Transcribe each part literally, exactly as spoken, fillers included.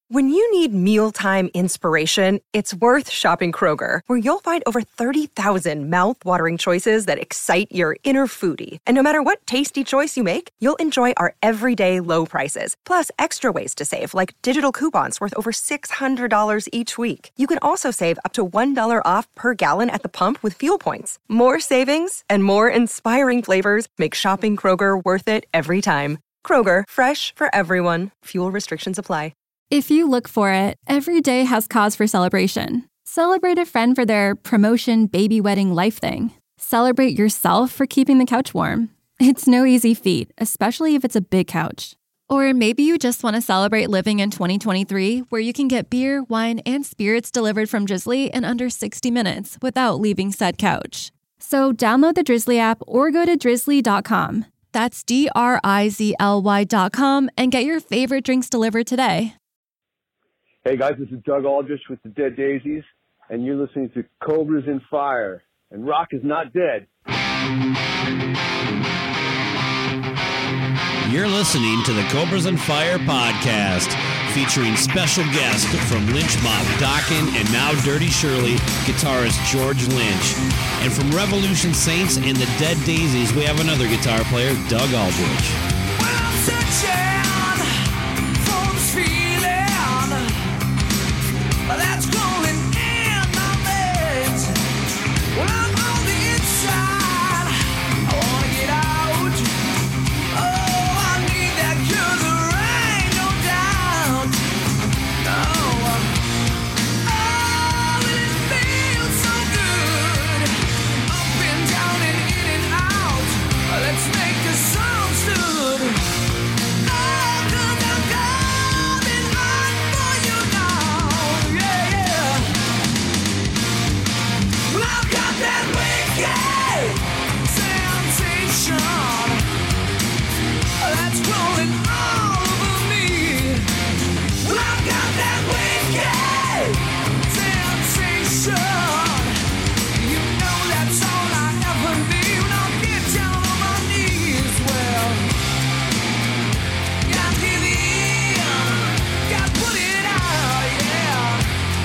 When you need mealtime inspiration, it's worth shopping Kroger, where you'll find over thirty thousand mouth-watering choices that excite your inner foodie. And no matter what tasty choice you make, you'll enjoy our everyday low prices, plus extra ways to save, like digital coupons worth over six hundred dollars each week. You can also save up to one dollar off per gallon at the pump with fuel points. More savings and more inspiring flavors make shopping Kroger worth it every time. Kroger, fresh for everyone. Fuel restrictions apply. If you look for it, every day has cause for celebration. Celebrate a friend for their promotion, baby wedding, life thing. Celebrate yourself for keeping the couch warm. It's no easy feat, especially if it's a big couch. Or maybe you just want to celebrate living in twenty twenty-three, where you can get beer, wine, and spirits delivered from Drizzly in under sixty minutes without leaving said couch. So download the Drizzly app or go to drizzly dot com. That's D R I Z L Y dot com and get your favorite drinks delivered today. Hey guys, this is Doug Aldrich with the Dead Daisies, and you're listening to Cobras in Fire, and rock is not dead. You're listening to the Cobras and Fire podcast, featuring special guest from Lynch Mob Dokken and now Dirty Shirley, guitarist George Lynch. And from Revolution Saints and the Dead Daisies, we have another guitar player, Doug Aldrich. Well, I'm searching for this feeling that's growing in my veins. Well, I'm on the inside, I wanna get out. Oh, I need that 'cause there ain't no doubt. No. Oh, it feels so good. Up and down and in and out. Let's make a song stood. Oh, 'cause I'm coming on for you now. Yeah, yeah. Well, I've got that wicked sensation that's rolling all over me. Well, I've got that wicked sensation. You know that's all I ever need when I get down on my knees. Well, gotta give in, gotta put it out, yeah.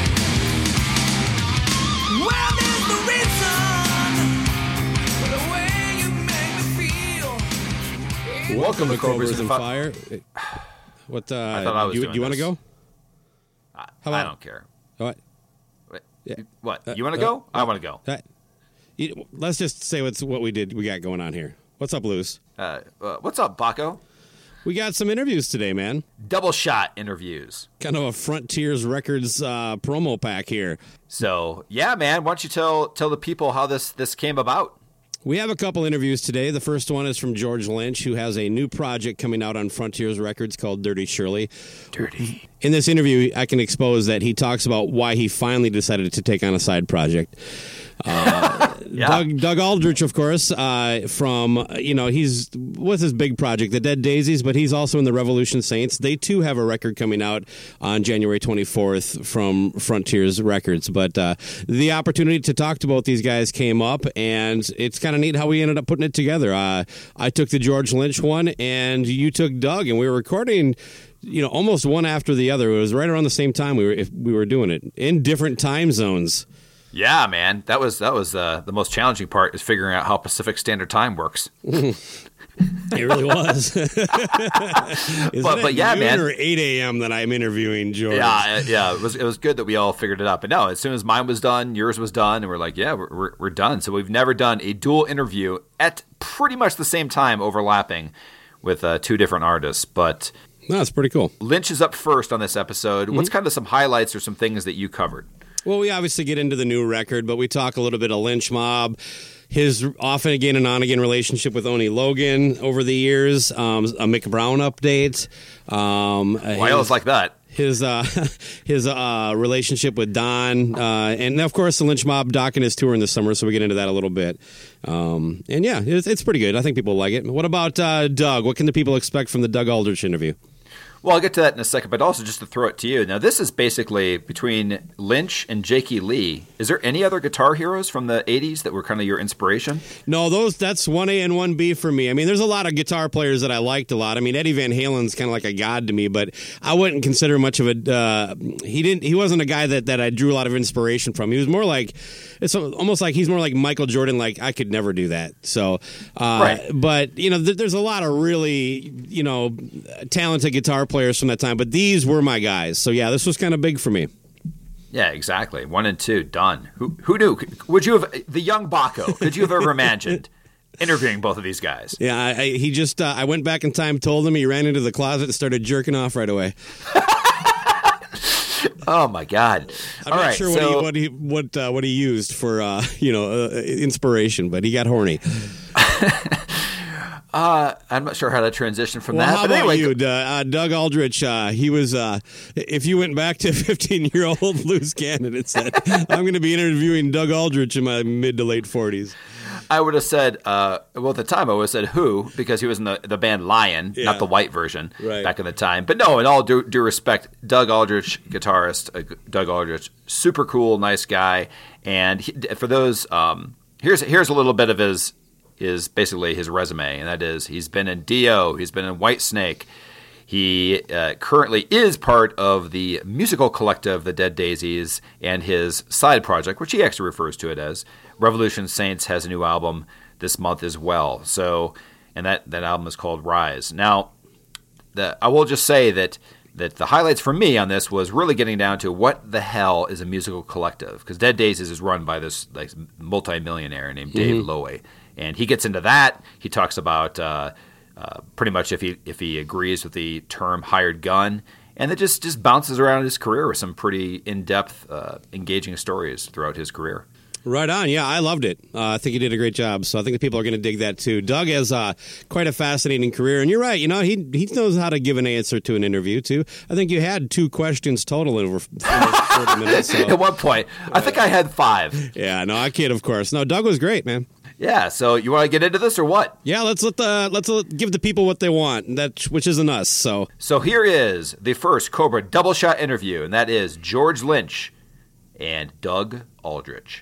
Well, there's the reason for the way you make me feel. Welcome to Cobras Cobras and and Fire. What, uh, I thought I was you, doing you want to this. go? I, How I about- don't care. What? Wait, Yeah. What? Uh, You want to uh, go? I want to go. Uh, you- let's just say what's what we did. We got going on here. What's up, Luce? Uh, uh, what's up, Baco? We got some interviews today, man. Double shot interviews. Kind of a Frontiers Records uh, promo pack here. So yeah, man. Why don't you tell tell the people how this this came about? We have a couple interviews today. The first one is from George Lynch, who has a new project coming out on Frontiers Records called Dirty Shirley. Dirty. In this interview, I can expose that he talks about why he finally decided to take on a side project. Uh, Yeah. Doug, Doug Aldrich, of course, uh, from, you know, he's, what's his big project? The Dead Daisies, but he's also in the Revolution Saints. They, too, have a record coming out on January twenty-fourth from Frontiers Records. But uh, the opportunity to talk to both these guys came up, and it's kind of neat how we ended up putting it together. Uh, I took the George Lynch one, and you took Doug, and we were recording, you know, almost one after the other. It was right around the same time we were if we were doing it in different time zones. Yeah, man. That was that was uh, the most challenging part, is figuring out how Pacific Standard Time works. It really was. Is But- it but at yeah, noon man. or eight a.m. that I'm interviewing George? Yeah, uh, yeah. It was it was good that we all figured it out. But no, as soon as mine was done, yours was done, and we're like, yeah, we're we're, we're done. So we've never done a dual interview at pretty much the same time, overlapping with uh, two different artists. But No, it's pretty cool. Lynch is up first on this episode. What's Mm-hmm. kind of some highlights or some things that you covered? Well, we obviously get into the new record, but we talk a little bit of Lynch Mob, his off and again and on again relationship with Oni Logan over the years, um, a Mick Brown update. Um, Why else like that? His uh, his uh, relationship with Don, uh, and of course the Lynch Mob Dokken is touring this summer, so we get into that a little bit. Um, and yeah, it's, it's pretty good. I think people like it. What about uh, Doug? What can the people expect from the Doug Aldrich interview? Well, I'll get to that in a second, but also just to throw it to you. Now, this is basically between Lynch and Jakey Lee. Is there any other guitar heroes from the eighties that were kind of your inspiration? No, those that's one A and one B for me. I mean, there's a lot of guitar players that I liked a lot. I mean, Eddie Van Halen's kind of like a god to me, but I wouldn't consider much of a. Uh, he didn't. He wasn't a guy that, that I drew a lot of inspiration from. He was more like it's almost like he's more like Michael Jordan. Like I could never do that. So, uh, right. But you know, th- there's a lot of really you know talented guitar players from that time, but these were my guys. So yeah, this was kind of big for me. Yeah, exactly. One and two, done. Who who knew? Would you have the young Baco? Could you have ever imagined interviewing both of these guys? Yeah, I, I, he just uh, I went back in time, told him, he ran into the closet and started jerking off right away. Oh my God! I'm All not right, sure so, what he what he, what uh, what he used for uh, you know uh, inspiration, but he got horny. Uh, I'm not sure how to transition from well, that. How but about anyway, you, uh, Doug Aldrich? Uh, he was. Uh, if you went back to fifteen-year-old loose cannon and said, "I'm going to be interviewing Doug Aldrich in my mid to late forties," I would have said, uh, well, at the time I would have said Who, because he was in the, the band Lion, yeah. not the white version, right. back in the time. But no, in all due, due respect, Doug Aldrich, guitarist, uh, Doug Aldrich, super cool, nice guy. And he, for those, um, here's here's a little bit of his. is basically his resume, and that is he's been in Dio, he's been in Whitesnake. He uh, currently is part of the musical collective The Dead Daisies, and his side project, which he actually refers to it as, Revolution Saints, has a new album this month as well. So, and that, that album is called Rise. Now, the, I will just say that that the highlights for me on this was really getting down to what the hell is a musical collective, because Dead Daisies is run by this like multi-millionaire named Dave mm-hmm. Lowe. And he gets into that. He talks about uh, uh, pretty much if he if he agrees with the term hired gun. And it just, just bounces around his career with some pretty in-depth, uh, engaging stories throughout his career. Right on. Yeah, I loved it. Uh, I think he did a great job. So I think the people are going to dig that too. Doug has uh, quite a fascinating career. And you're right. You know, he he knows how to give an answer to an interview too. I think you had two questions total in over forty minutes. So. At one point. I think I had five. Yeah, no, I kid, of course. No, Doug was great, man. Yeah, so you want to get into this or what? Yeah, let's let the let's let, give the people what they want, that which isn't us. So, so here is the first Cobra double shot interview, and that is George Lynch and Doug Aldrich.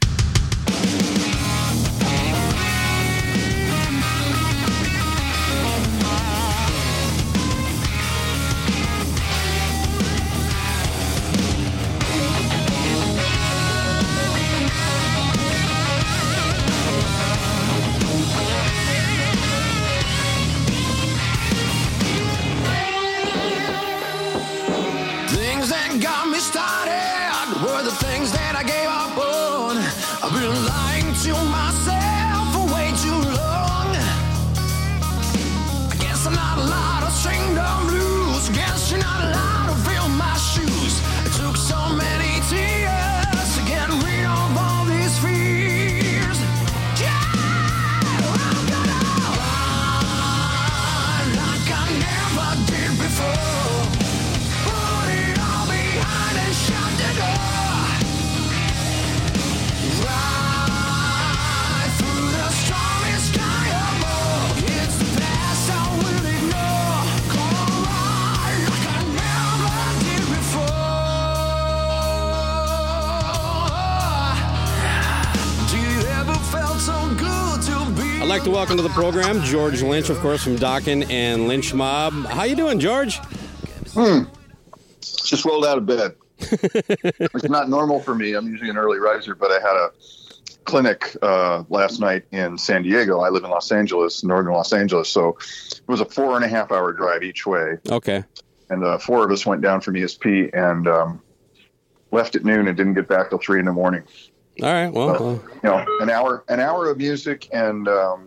I'd like to welcome to the program George Lynch, of course, from Dokken and Lynch Mob. How you doing, George? Hmm. Just rolled out of bed. It's not normal for me. I'm usually an early riser, but I had a clinic uh, last night in San Diego. I live in Los Angeles, northern Los Angeles, so it was a four and a half hour drive each way. Okay. And uh, four of us went down from E S P and um, left at noon and didn't get back till three in the morning. All right. Well, so, well. you know, an hour, an hour of music and um,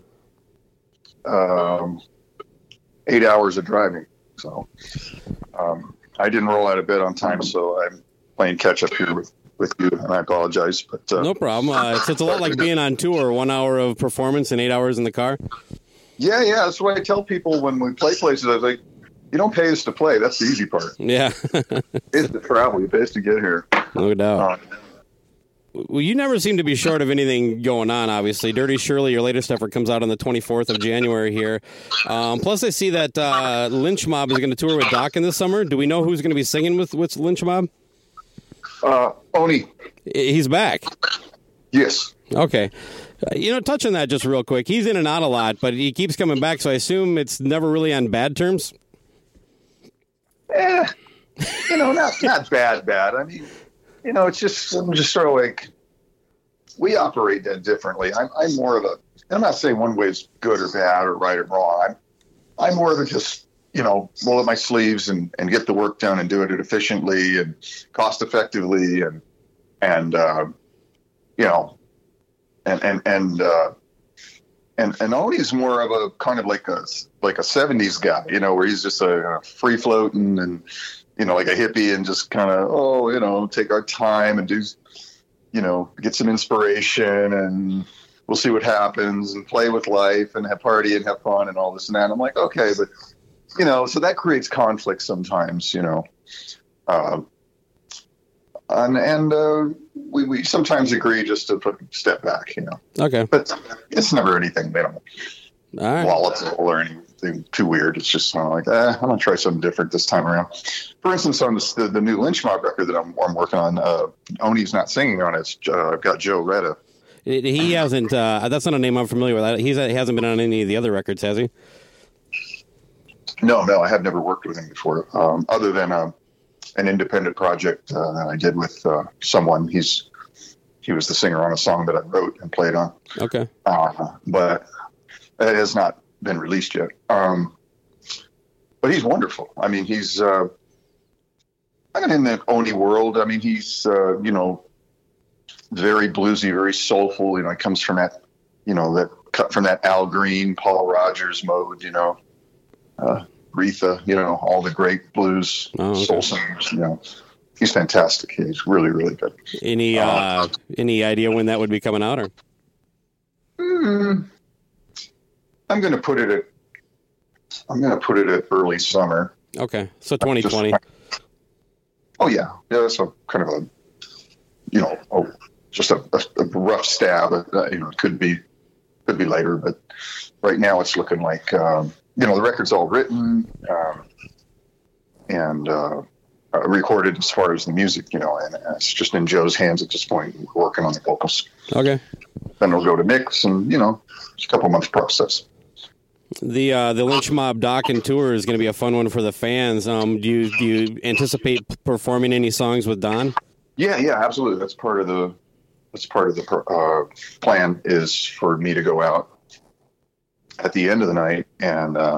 um, eight hours of driving. So um, I didn't roll out of bed on time, so I'm playing catch up here with, with you, and I apologize. But uh, no problem. Uh, it's, it's a lot like being on tour: one hour of performance and eight hours in the car. Yeah, yeah. That's what I tell people when we play places. I was like, you don't pay us to play. That's the easy part. Yeah. It's to travel. You pay us to get here. No doubt. Uh, Well, you never seem to be short of anything going on, obviously. Dirty Shirley, your latest effort, comes out on the twenty-fourth of January here. Um, plus, I see that uh, Lynch Mob is going to tour with Dokken this summer. Do we know who's going to be singing with, with Lynch Mob? Uh, Oni. He's back. Yes. Okay. Uh, you know, touch on that just real quick. He's in and out a lot, but he keeps coming back, so I assume it's never really on bad terms? Eh, you know, not not bad, bad. I mean, you know, it's just I'm just sort of like we operate that differently. I'm I'm more of a. I'm not saying one way is good or bad or right or wrong. I'm I'm more of a just you know roll up my sleeves and, and get the work done and do it efficiently and cost effectively and and uh, you know and and and. Uh, And and Oni's more of a kind of like a like a seventies guy, you know, where he's just a, a free floating and you know like a hippie and just kind of oh you know take our time and do you know get some inspiration and we'll see what happens and play with life and have party and have fun and all this and that. And I'm like okay, but you know so that creates conflict sometimes, you know, uh, and and. Uh, We, we sometimes agree just to put a step back, you know. Okay. But it's never anything, you know, All right. volatile or anything too weird. It's just kind of like, eh, I'm going to try something different this time around. For instance, on this, the, the new Lynch Mob record that I'm, I'm working on, uh, Oni's not singing on it. It's, uh, I've got Joe Retta. He hasn't, uh, that's not a name I'm familiar with. He's, he hasn't been on any of the other records, has he? No, no, I have never worked with him before, um, other than uh, an independent project uh, that I did with uh, someone. He's he was the singer on a song that I wrote and played on. Okay, uh, but it has not been released yet. Um, but he's wonderful. I mean, he's uh, I mean, in the Oni world. I mean, he's uh, you know very bluesy, very soulful. You know, it comes from that you know that cut from that Al Green, Paul Rogers mode. You know. Uh, Aretha, you know, all the great blues oh, okay. soul singers, you know. He's fantastic. He's really, really good. Any uh, uh, any idea when that would be coming out? Or mm, I'm going to put it at I'm going to put it at early summer. Okay, so twenty twenty. Just, oh yeah, yeah. That's a kind of a you know, oh, just a, a, a rough stab. Uh, you know, it could be could be later, but right now it's looking like. Um, You know, the record's all written um, and uh, uh, recorded as far as the music, you know, and it's just in Joe's hands at this point. We're working on the vocals. Okay. Then it'll go to mix and, you know, it's a couple months process. The uh, the Lynch Mob Dokken tour is going to be a fun one for the fans. Um, do you do you anticipate performing any songs with Don? Yeah, yeah, absolutely. That's part of the that's part of the uh, plan is for me to go out at the end of the night and uh,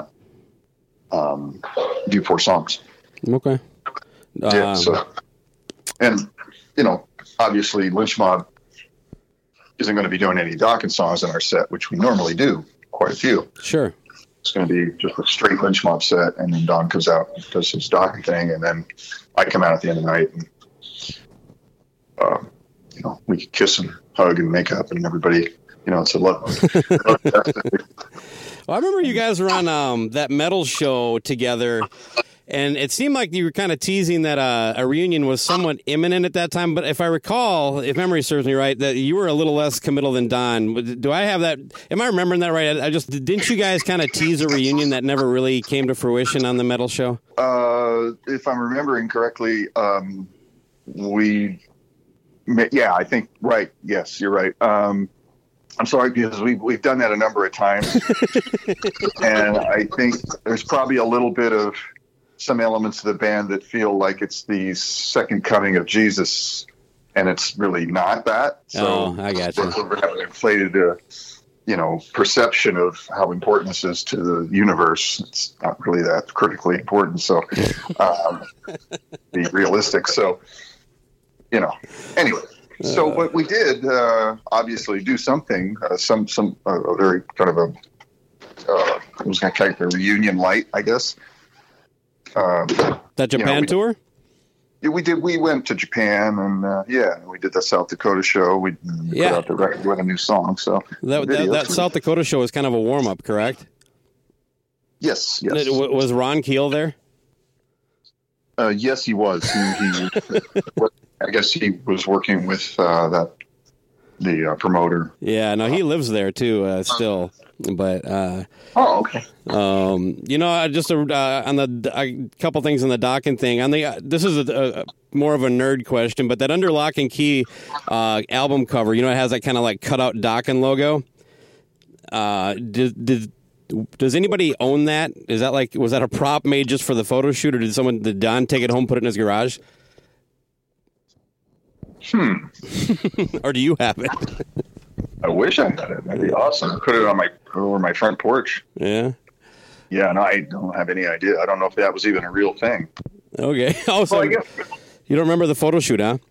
um, do four songs. Okay. Yeah. Um, So, and you know, obviously, Lynch Mob isn't going to be doing any Dokken songs in our set, which we normally do quite a few. Sure. It's going to be just a straight Lynch Mob set, and then Don comes out and does his Dokken thing, and then I come out at the end of the night, and uh, you know, we kiss and hug and make up, and everybody. You know, it's a love. Well, I remember you guys were on um, that metal show together, and it seemed like you were kind of teasing that uh, a reunion was somewhat imminent at that time. But if I recall, if memory serves me right, that you were a little less committal than Don. Do I have that? Am I remembering that right? I just didn't you guys kind of tease a reunion that never really came to fruition on the metal show? Uh, if I'm remembering correctly, um, we, yeah, I think right. Yes, you're right. Um, I'm sorry, because we've, we've done that a number of times. And I think there's probably a little bit of some elements of the band that feel like it's the second coming of Jesus, and it's really not that. So oh, I got you. We're, we're having an inflated, uh, you know, perception of how important this is to the universe. It's not really that critically important. So um, be realistic. So, you know, anyway. So what we did, uh, obviously, do something, uh, some some uh, a very kind of a uh, it was kind of a reunion light, I guess. Um, that Japan you know, we, tour? Yeah, we did. We went to Japan, and uh, yeah, we did the South Dakota show. We, we yeah. put out the record with a new song. So that that, that South Dakota show was kind of a warm up, correct? Yes. Yes. Was Ron Keel there? Uh, yes, he was. He, he I guess he was working with uh, that the uh, promoter. Yeah, no, he lives there too, uh, still. But uh, oh, okay. Um, you know, just a, uh, on the a couple things on the Dokken thing. On the uh, this is a, a more of a nerd question, but that Under Lock and Key uh, album cover, you know, it has that kind of like cutout Dokken logo. Uh, did, did does anybody own that? Is that like was that a prop made just for the photo shoot, or did someone did Don take it home, put it in his garage? Hmm. Or do you have it? I wish I had it. That'd be awesome. Put it on my over my front porch. Yeah. Yeah, no, I don't have any idea. I don't know if that was even a real thing. Okay. Oh, so well, I guess, you don't remember the photo shoot, huh?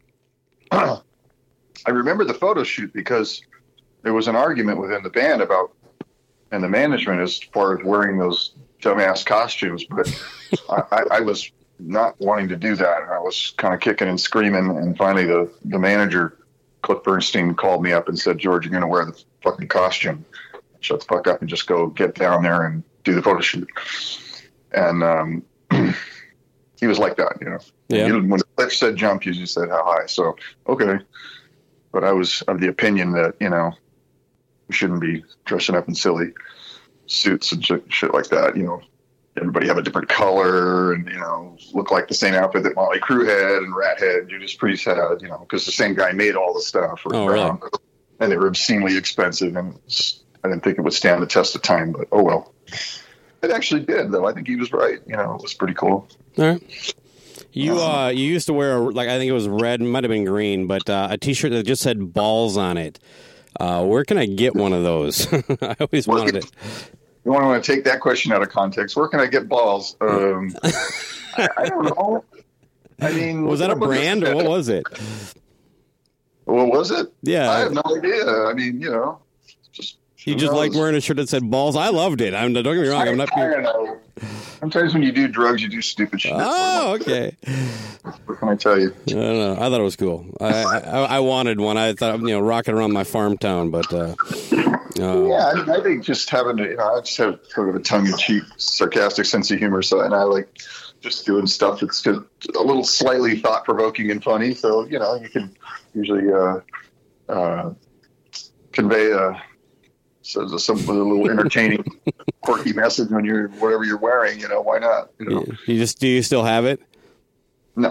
I remember the photo shoot because there was an argument within the band about and the management as far as wearing those dumbass costumes, but I, I, I was not wanting to do that. I was kind of kicking and screaming, and finally the, the manager, Cliff Bernstein, called me up and said, George, you're going to wear the fucking costume. Shut the fuck up and just go get down there and do the photo shoot. And um, he was like that, you know. Yeah. You, when Cliff said jump, you just said how high. So, okay. But I was of the opinion that, you know, we shouldn't be dressing up in silly suits and shit, shit like that, you know. Everybody have a different color and, you know, look like the same outfit that Motley Crue had and Rat had and Judas Priest had, you know, because the same guy made all the stuff. Oh, really? And they were obscenely expensive, and I didn't think it would stand the test of time, but oh well. It actually did, though. I think he was right. You know, it was pretty cool. All right. You uh, you used to wear, a, like, I think it was red, might have been green, but uh, a T-shirt that just said balls on it. Uh, where can I get one of those? I always Where wanted can, it. You want to take that question out of context. Where can I get balls? Um, I, I don't know. I mean, was that a brand or what was it? What was it? Yeah. I have no idea. I mean, you know, just you just liked wearing a shirt that said balls. I loved it. I'm, don't get me wrong. I, I'm not. I don't know. Sometimes when you do drugs, you do stupid shit. Oh, okay. What can I tell you? I don't know. I thought it was cool. I, I, I wanted one. I thought, you know, rocking around my farm town, but. Uh, Uh, yeah, I, mean, I think just having, you know, I just have sort of a tongue-in-cheek, sarcastic sense of humor, so and I like just doing stuff that's just a little slightly thought-provoking and funny. So you know, you can usually uh, uh, convey a, so some a little entertaining, quirky message when you're whatever you're wearing. You know, why not? You know? You just do you still have it? No.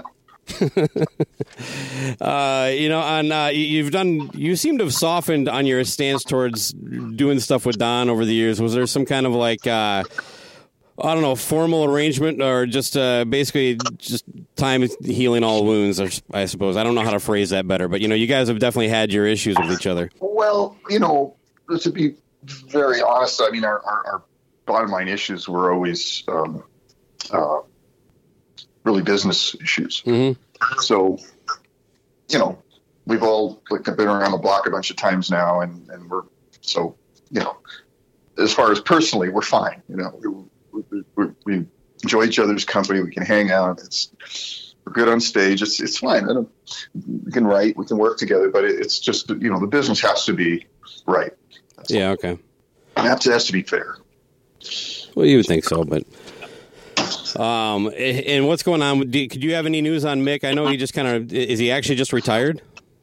uh, you know, on uh, you've done. You seem to have softened on your stance towards doing stuff with Don over the years. Was there some kind of like, uh, I don't know, formal arrangement, or just uh, basically just time healing all wounds? I suppose I don't know how to phrase that better, but you know, you guys have definitely had your issues with each other. Well, you know, to be very honest, I mean, our our, our bottom line issues were always. Um, uh, really business issues. Mm-hmm. So, you know, we've all like been around the block a bunch of times now, and, and we're, so, you know, as far as personally, we're fine. You know, we, we, we, we enjoy each other's company. We can hang out. It's, we're good on stage. It's, it's fine. I don't, we can write, we can work together, but it, it's just, you know, the business has to be right. That's yeah. all. Okay. And that has to be fair. Well, you would think so, but. Um, and what's going on? Could you have any news on Mick? I know he just kind of, is he actually just retired?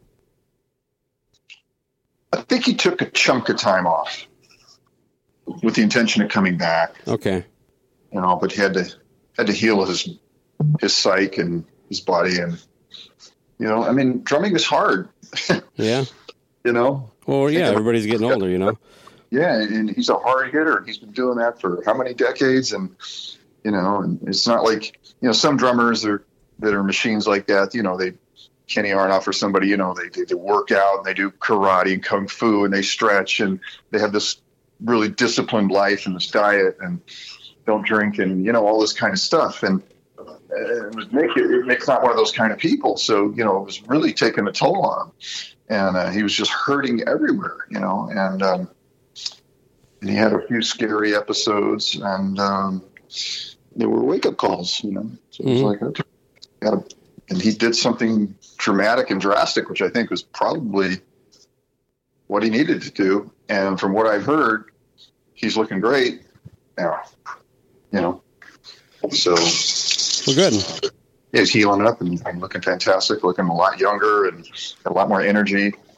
I think he took a chunk of time off with the intention of coming back. Okay. You know, but he had to, had to heal his, his psyche and his body. And, you know, I mean, drumming is hard. Yeah. You know? Well, yeah, everybody's getting older, you know? Yeah. And he's a hard hitter. He's been doing that for how many decades? And, you know, and it's not like, you know, some drummers are, that are machines like that, you know, they, Kenny Aronoff or somebody, you know, they, they, they work out and they do karate and kung fu and they stretch and they have this really disciplined life and this diet and don't drink and, you know, all this kind of stuff. And uh, it was Mick, it, Mick's not one of those kind of people. So, you know, it was really taking a toll on him. And uh, he was just hurting everywhere, you know, and, um, and he had a few scary episodes and, um, there were wake-up calls, you know. So it was mm-hmm. like, okay, gotta, and he did something dramatic and drastic, which I think was probably what he needed to do. And from what I've heard, he's looking great now, you know. So, well, good. He's healing up and, and looking fantastic, looking a lot younger and a lot more energy.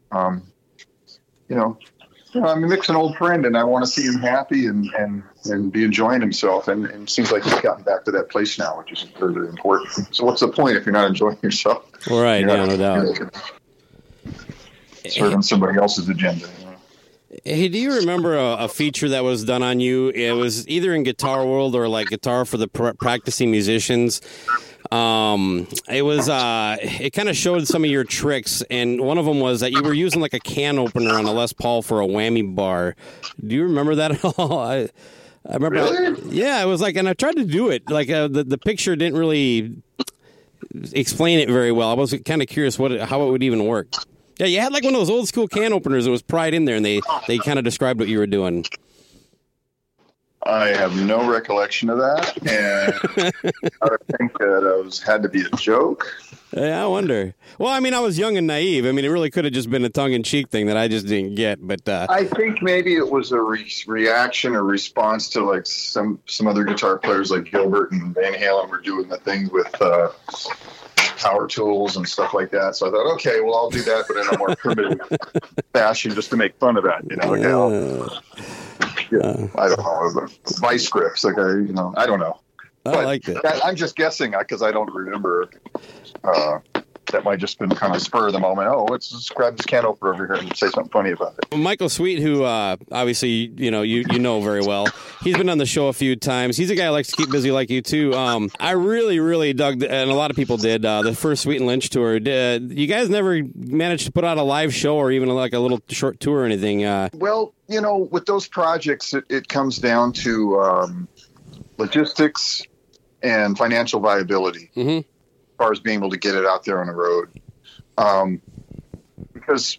um, you know, you know, I'm a mixing old friend, and I want to see him happy and, and, and be enjoying himself. And, and it seems like he's gotten back to that place now, which is very, very important. So what's the point if you're not enjoying yourself? Right, You're yeah, not, no doubt. you know, serving somebody else's agenda. You know? Hey, do you remember a, a feature that was done on you? It was either in Guitar World or like Guitar for the pr- Practicing Musicians. Um, it was, uh, it kind of showed some of your tricks, and one of them was that you were using like a can opener on a Les Paul for a whammy bar. Do you remember that at all? I, I remember. Really? Yeah, it was like, and I tried to do it. Like uh, the the picture didn't really explain it very well. I was kind of curious what it, how it would even work. Yeah, you had like one of those old school can openers that was pried in there, and they they kind of described what you were doing. I have no recollection of that, and I think that it was had to be a joke. Yeah, I wonder. Well, I mean, I was young and naive. I mean, it really could have just been a tongue-in-cheek thing that I just didn't get. But uh, I think maybe it was a re- reaction or response to like some some other guitar players like Gilbert and Van Halen were doing the thing with uh, power tools and stuff like that. So I thought, okay, well, I'll do that, but in a more primitive fashion, just to make fun of that. You know, okay, I'll, yeah, I don't know, vice grips, like I, you know, I don't know. I but liked it. I, I'm just guessing because I don't remember. Uh, that might just been kind of spur of the moment. Oh, let's just grab this can opener over here and say something funny about it. Michael Sweet, who uh, obviously you know you you know very well, he's been on the show a few times. He's a guy who likes to keep busy like you too. Um, I really, really dug, and a lot of people did, uh, the first Sweet and Lynch tour. Did, you guys never managed to put out a live show or even like a little short tour or anything? Uh, well, you know, with those projects, it, it comes down to um, logistics and financial viability. Mm-hmm. As far as being able to get it out there on the road. Um, because,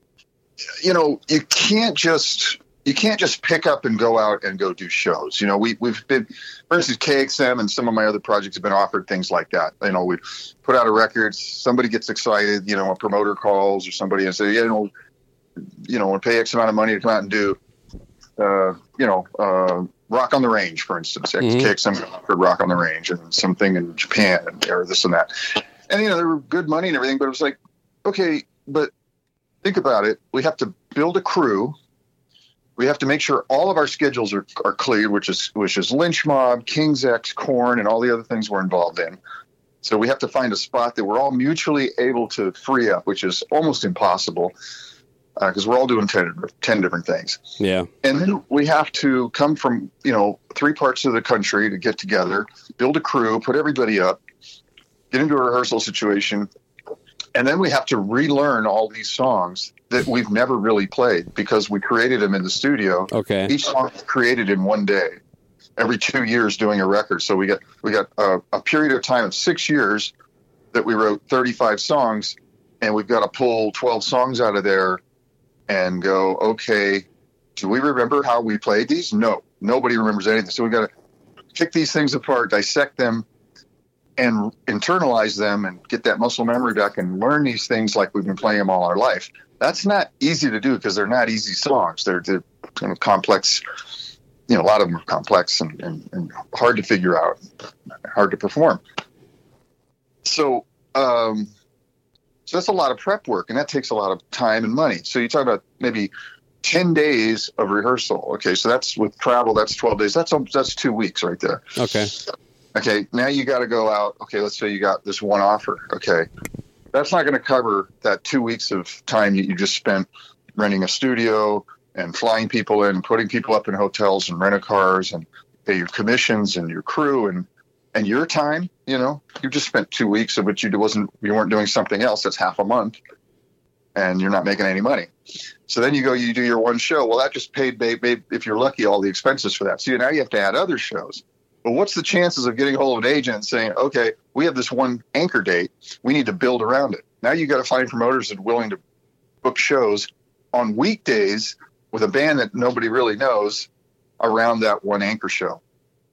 you know, you can't just, you can't just pick up and go out and go do shows. You know, we, we've been, for instance, K X M and some of my other projects have been offered things like that. You know, we put out a record, somebody gets excited, you know, a promoter calls or somebody and say, yeah, you know, you know, we'll pay X amount of money to come out and do, uh, you know, uh, Rock on the Range, for instance. Mm-hmm. K X M offered Rock on the Range and something in Japan and or this and that. And, you know, they were good money and everything, but it was like, okay, but think about it. We have to build a crew. We have to make sure all of our schedules are, are cleared, which is which is Lynch Mob, King's X, Korn, and all the other things we're involved in. So we have to find a spot that we're all mutually able to free up, which is almost impossible. Because uh, we're all doing ten, ten different things. Yeah. And then we have to come from, you know, three parts of the country to get together, build a crew, put everybody up, get into a rehearsal situation. And then we have to relearn all these songs that we've never really played because we created them in the studio. Okay. Each song was created in one day, every two years doing a record. So we got, we got a, a period of time of six years that we wrote thirty-five songs, and we've got to pull twelve songs out of there and go, okay, do we remember how we played these? No, nobody remembers anything. So we got to pick these things apart, dissect them, and internalize them and get that muscle memory back and learn these things like we've been playing them all our life. That's not easy to do because they're not easy songs. They're, they're kind of complex. You know, a lot of them are complex and, and, and hard to figure out, hard to perform. So, um, So that's a lot of prep work, and that takes a lot of time and money. So you talk about maybe ten days of rehearsal. Okay, so that's with travel, that's twelve days. That's that's two weeks right there. Okay. Okay, now you got to go out. Okay, let's say you got this one offer. Okay, that's not going to cover that two weeks of time that you just spent renting a studio and flying people in, putting people up in hotels and rent a cars and pay your commissions and your crew and and your time. You know, you just spent two weeks of it. You wasn't, you weren't doing something else. That's half a month, and you're not making any money. So then you go, you do your one show. Well, that just paid, babe, babe, if you're lucky, all the expenses for that. So now you have to add other shows. But what's the chances of getting a hold of an agent and saying, okay, we have this one anchor date. We need to build around it. Now you got to find promoters that are willing to book shows on weekdays with a band that nobody really knows around that one anchor show.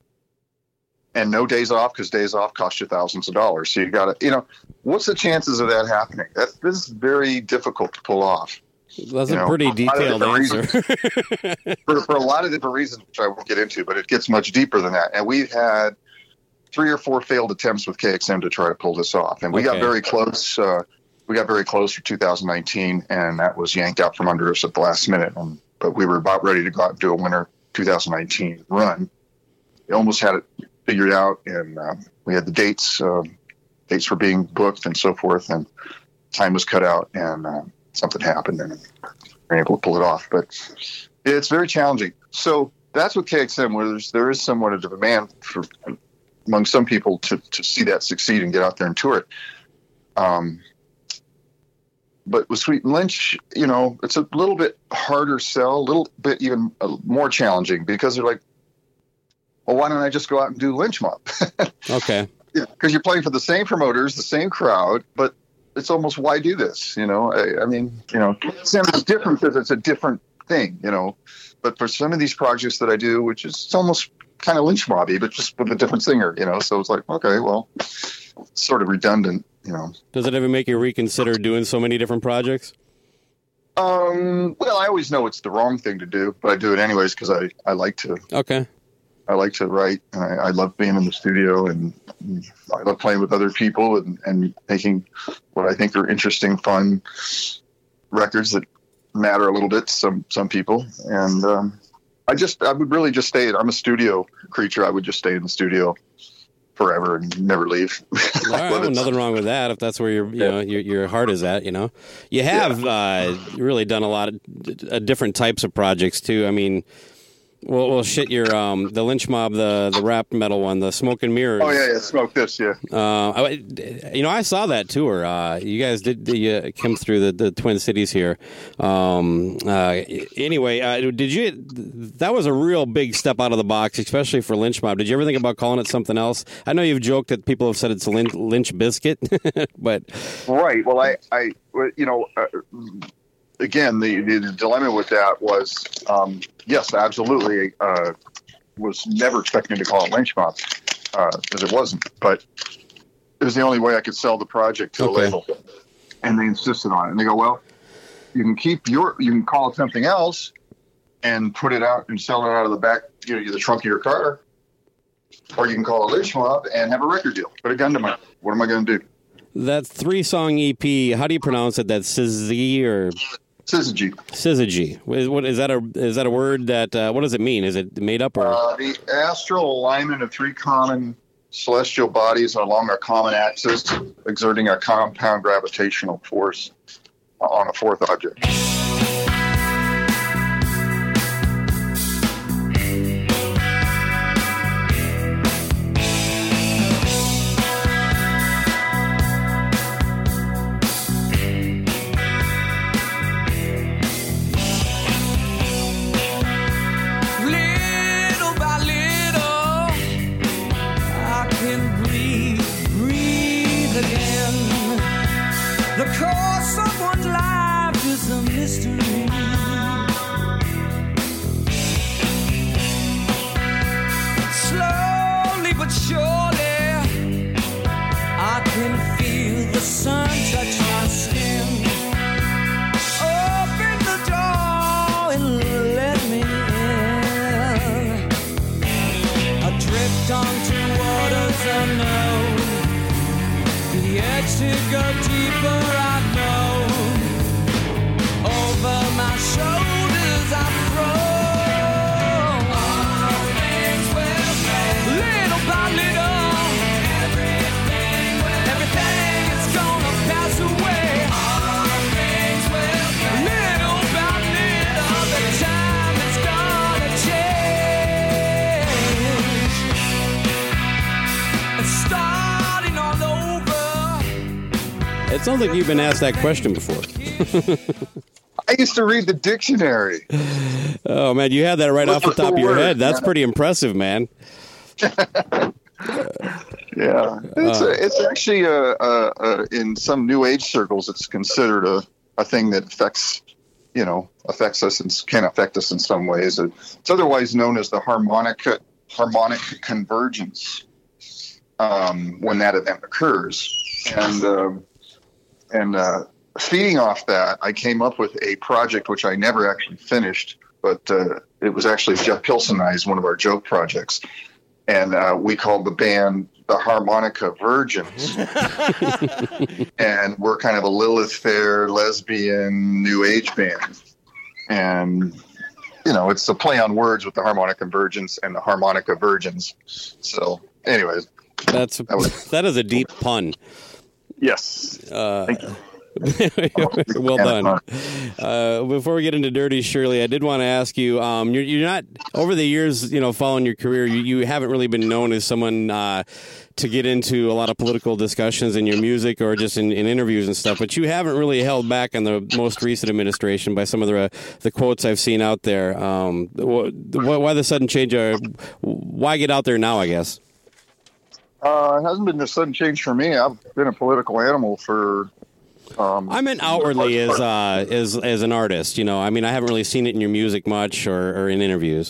And no days off, because days off cost you thousands of dollars. So you got to, you know, what's the chances of that happening? That this is very difficult to pull off. That's you a know, pretty detailed a answer. for, for a lot of different reasons, which I won't get into, but it gets much deeper than that. And we've had three or four failed attempts with K X M to try to pull this off. And we okay. got very close. Uh, we got very close for two thousand nineteen, and that was yanked out from under us at the last minute. Um, but we were about ready to go out and do a winter two thousand nineteen run. We almost had it figured out, and um, we had the dates. Um, dates were being booked and so forth, and time was cut out, and uh, something happened, and we were able to pull it off. But it's very challenging. So that's with K X M, where there's, there is somewhat of a demand for among some people to, to see that succeed and get out there and tour it. Um, but with Sweet and Lynch, you know, it's a little bit harder sell, a little bit even more challenging, because they're like, well, why don't I just go out and do Lynch Mob? Okay. Yeah, because you're playing for the same promoters, the same crowd, but it's almost, why do this? You know, I, I mean, you know, it's different because it's a different thing, you know. But for some of these projects that I do, which is it's almost kind of Lynch Mobby, but just with a different singer, you know. So it's like, okay, well, it's sort of redundant, you know. Does it ever make you reconsider doing so many different projects? Um, well, I always know it's the wrong thing to do, but I do it anyways because I, I like to. Okay. I like to write, and I, I love being in the studio, and I love playing with other people and, and making what I think are interesting, fun records that matter a little bit to some, some people. And um, I just, I would really just stay. I'm a studio creature. I would just stay in the studio forever and never leave. All right, well, nothing wrong with that if that's where your you know your your heart is at. You know, you have yeah. uh, really done a lot of uh, different types of projects too. I mean. Well, well, shit, your um, the Lynch Mob, the the rap metal one, the Smoke and Mirrors. Oh yeah, yeah, Smoke this, yeah. Uh, I, you know, I saw that tour. Uh, you guys did you uh, come through the, the Twin Cities here. Um, uh, anyway, uh, did you? That was a real big step out of the box, especially for Lynch Mob. Did you ever think about calling it something else? I know you've joked that people have said it's Lynch, Lynch Biscuit, but right. Well, I, I, you know. Uh, Again, the, the dilemma with that was, um, yes, absolutely, uh, was never expecting to call it Lynch Mob, because uh, it wasn't. But it was the only way I could sell the project to okay. a label, and they insisted on it. And they go, well, you can keep your, you can call it something else, and put it out and sell it out of the back, you know, the trunk of your car, or you can call it Lynch Mob and have a record deal. Put a gun to my, what am I going to do? That three-song E P, how do you pronounce it? That's Syzygy or Syzygy. Syzygy. What, what is that? A is that a word that? Uh, what does it mean? Is it made up or? Uh, the astral alignment of three common celestial bodies along a common axis, exerting a compound gravitational force on a fourth object. It sounds like you've been asked that question before. I used to read the dictionary. Oh, man, you had that right Look off the top the of your word, head. That's man. Pretty impressive, man. Yeah. It's, uh, a, it's actually, a, a, a, in some New Age circles, it's considered a, a thing that affects, you know, affects us and can affect us in some ways. It's otherwise known as the harmonic, harmonic convergence um, when that event occurs. And... Um, And uh, feeding off that, I came up with a project which I never actually finished, but uh, it was actually Jeff Pilson and I's one of our joke projects. And uh, we called the band the Harmonica Virgins. And we're kind of a Lilith Fair lesbian new age band. And, you know, it's a play on words with the Harmonica Virgins and the Harmonica Virgins. So, anyways. That's that, was, that is a deep pun. Yes. Uh, Thank you. Well done. Uh, before we get into Dirty Shirley, I did want to ask you, um, you're, you're not, over the years, you know, following your career, you, you haven't really been known as someone uh, to get into a lot of political discussions in your music or just in, in interviews and stuff, but you haven't really held back on the most recent administration by some of the, uh, the quotes I've seen out there. Um, wh- why the sudden change? Uh, why get out there now, I guess? Uh, it hasn't been a sudden change for me. I've been a political animal for... Um, I meant outwardly as uh, as as an artist, you know. I mean, I haven't really seen it in your music much or, or in interviews.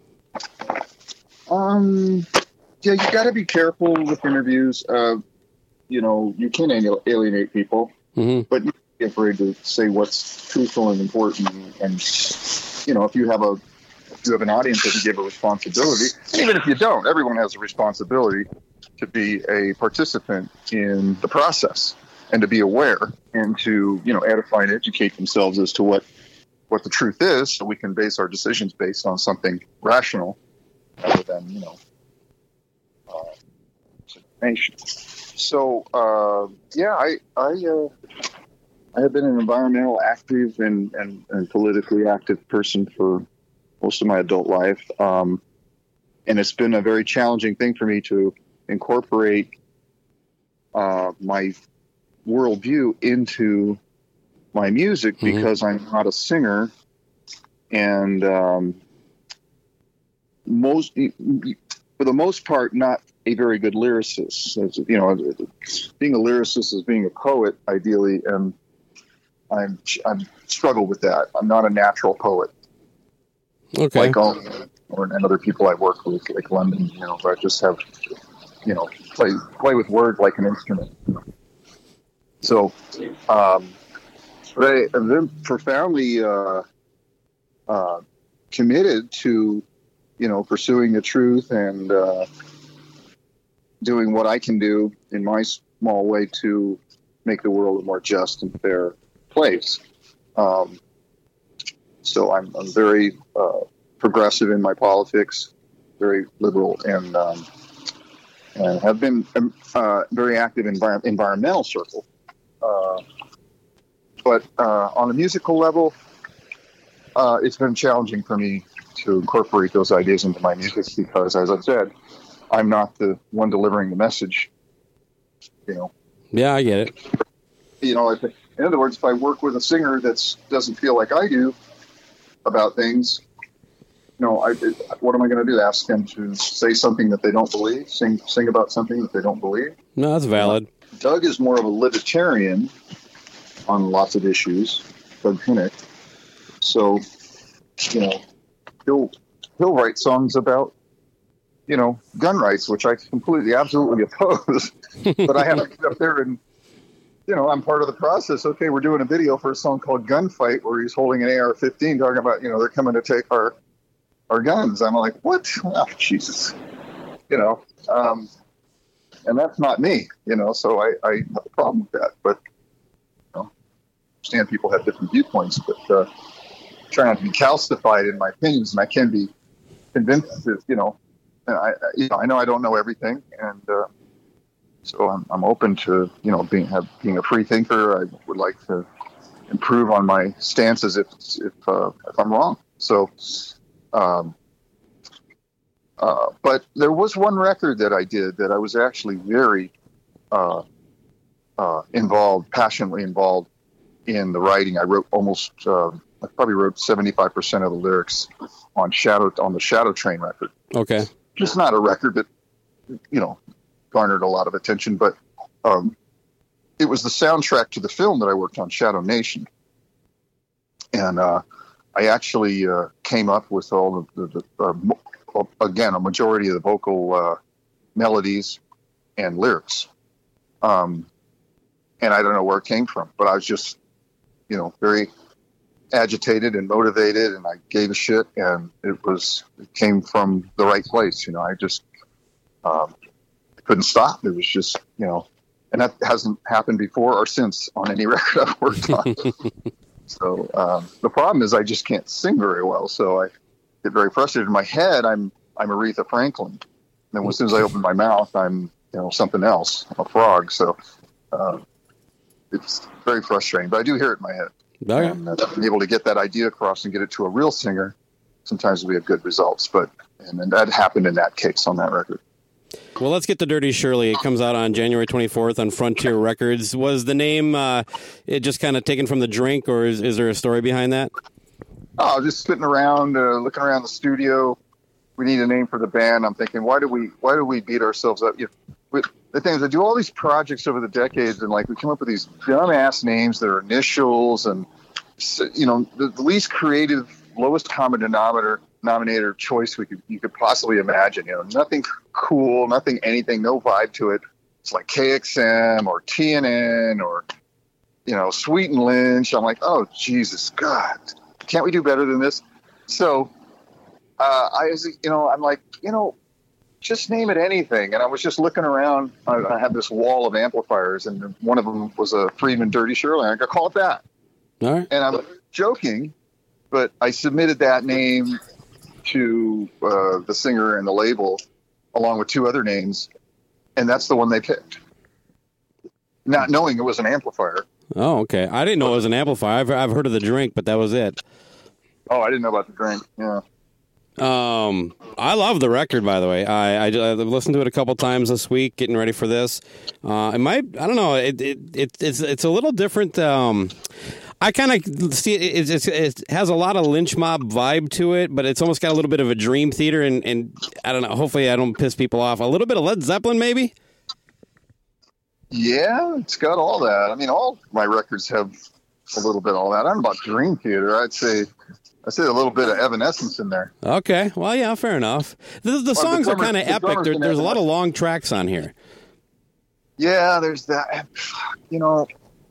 Um, yeah, you got to be careful with interviews. Uh, you know, you can alienate people, mm-hmm. but you can't be afraid to say what's truthful and important. And you know, if you have a if you have an audience that you give a responsibility, even if you don't, everyone has a responsibility to be a participant in the process. And to be aware and to, you know, edify and educate themselves as to what, what the truth is, so we can base our decisions based on something rational rather than, you know, uh, information. So, uh, yeah, I I, uh, I have been an environmental active and, and, and politically active person for most of my adult life. Um, and it's been a very challenging thing for me to incorporate uh, my worldview into my music because mm-hmm. I'm not a singer, and um, most, for the most part, not a very good lyricist. As, you know, being a lyricist is being a poet, ideally, and I'm I'm struggle with that. I'm not a natural poet. Okay. Like all or and other people I work with, like London. You know, but I just have, you know, play play with words like an instrument. You know? So, um, but I, I've been profoundly uh, uh, committed to, you know, pursuing the truth and uh, doing what I can do in my small way to make the world a more just and fair place. Um, so I'm, I'm very uh, progressive in my politics, very liberal, and um, and have been uh, very active in envir- environmental circles. Uh, but uh, on a musical level, uh, it's been challenging for me to incorporate those ideas into my music because, as I said, I'm not the one delivering the message. You know. Yeah, I get it. You know, if, in other words, if I work with a singer that doesn't feel like I do about things, you know, I, what am I going to do? Ask them to say something that they don't believe? Sing, sing about something that they don't believe? No, that's valid. Doug is more of a libertarian on lots of issues, Doug Pinnick. So, you know, he'll he'll write songs about, you know, gun rights, which I completely, absolutely oppose. But I have to get up there and, you know, I'm part of the process. Okay, we're doing a video for a song called Gunfight where he's holding an A R fifteen talking about, you know, they're coming to take our our guns. I'm like, what? Oh, Jesus. You know, um, and that's not me, you know, so I, I have a problem with that. But, you know, I understand people have different viewpoints, but uh, try not to be calcified in my opinions, and I can be convinced that, you know, and I, you know, I know I don't know everything, and uh, so I'm, I'm open to, you know, being have, being a free thinker. I would like to improve on my stances if if, uh, if I'm wrong. So, um, uh, but there was one record that I did that I was actually very uh, uh, involved, passionately involved in the writing. I wrote almost, uh, I probably wrote seventy-five percent of the lyrics on Shadow on the Shadow Train record. Okay, just not a record that, you know, garnered a lot of attention, but um, it was the soundtrack to the film that I worked on, Shadow Nation. And uh, I actually uh, came up with all of the, the uh, again, a majority of the vocal uh, melodies and lyrics. Um, and I don't know where it came from, but I was just, you know, very agitated and motivated, and I gave a shit, and it was, it came from the right place. You know, I just, um, couldn't stop. It was just, you know, and that hasn't happened before or since on any record I've worked on. So um, the problem is I just can't sing very well. So I get very frustrated. In my head, I'm I'm Aretha Franklin. And then as soon as I open my mouth, I'm, you know, something else. I'm a frog. So uh, it's very frustrating. But I do hear it in my head. Okay. And uh, being able to get that idea across and get it to a real singer, sometimes we have good results. But and, and that happened in that case on that record. Well, let's get to Dirty Shirley. It comes out on January twenty-fourth on Frontier Records. Was the name uh, it just kind of taken from the drink, or is, is there a story behind that? Oh, just sitting around, uh, looking around the studio. We need a name for the band. I'm thinking, why do we why do we beat ourselves up? You know, we, the thing is, I do all these projects over the decades, and like we come up with these dumbass names that are initials, and you know, the, the least creative, lowest common denominator. Nominator choice we could you could possibly imagine. You know, nothing cool, nothing anything, no vibe to it. It's like K X M or T N N or you know Sweet and Lynch. I'm like, oh Jesus God, can't we do better than this? So uh, I was, you know, I'm like, you know, just name it anything. And I was just looking around. I, I had this wall of amplifiers, and one of them was a Friedman Dirty Shirley. I got called that. All right. And I'm joking, but I submitted that name to uh, the singer and the label along with two other names, and that's the one they picked, not knowing it was an amplifier. Oh, okay. I didn't know it was an amplifier. I've, I've heard of the drink, but that was it. Oh, I didn't know about the drink. Yeah. Um, I love the record, by the way. I, I, I've listened to it a couple times this week, getting ready for this. Uh, it might, I don't know, it, it, it it's it's a little different. Um, I kind of see it, it's, it has a lot of lynch mob vibe to it, but it's almost got a little bit of a Dream Theater, and, and I don't know, hopefully I don't piss people off. A little bit of Led Zeppelin, maybe? Yeah, it's got all that. I mean, all my records have a little bit of all that. I don't know about Dream Theater. I'd say I'd say a little bit of Evanescence in there. Okay, well, yeah, fair enough. The, the well, songs the are kind of epic. There, there's a lot of long tracks on here. Yeah, there's that. You know,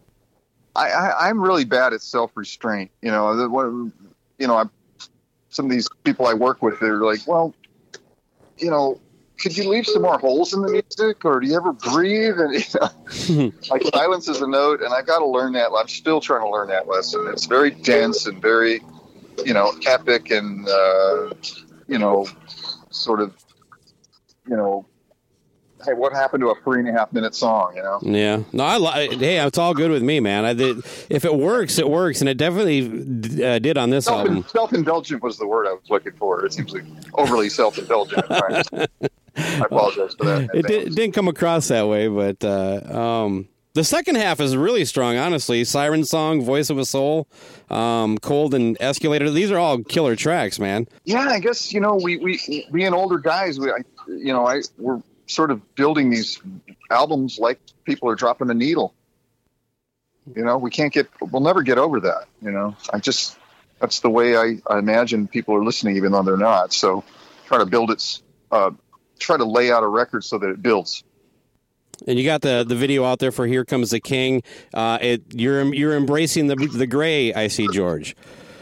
I, I, I'm really bad at self-restraint. You know, the, what, you know, I, some of these people I work with, they're like, well, you know, could you leave some more holes in the music, or do you ever breathe? And you know, like silence is a note, and I've got to learn that. I'm still trying to learn that lesson. It's very dense and very, you know, epic and uh, you know, sort of, you know. Hey, what happened to a three and a half minute song? You know? Yeah. No, I li- Hey, it's all good with me, man. I did, if it works, it works, and it definitely uh, did on this Self- album. Self-indulgent was the word I was looking for. It seems like overly self-indulgent. Right? I apologize for that. It, did, it didn't come across that way, but uh, um, the second half is really strong. Honestly, Siren Song, Voice of a Soul, um, Cold and Escalator. These are all killer tracks, man. Yeah, I guess you know we we being older guys, we I, you know I we're. sort of building these albums like people are dropping a needle. You know, we can't get, we'll never get over that. You know, I just, that's the way I, I imagine people are listening, even though they're not. So try to build it, uh, try to lay out a record so that it builds. And you got the, the video out there for Here Comes the King. Uh, it, you're, you're embracing the, the gray, I see, George.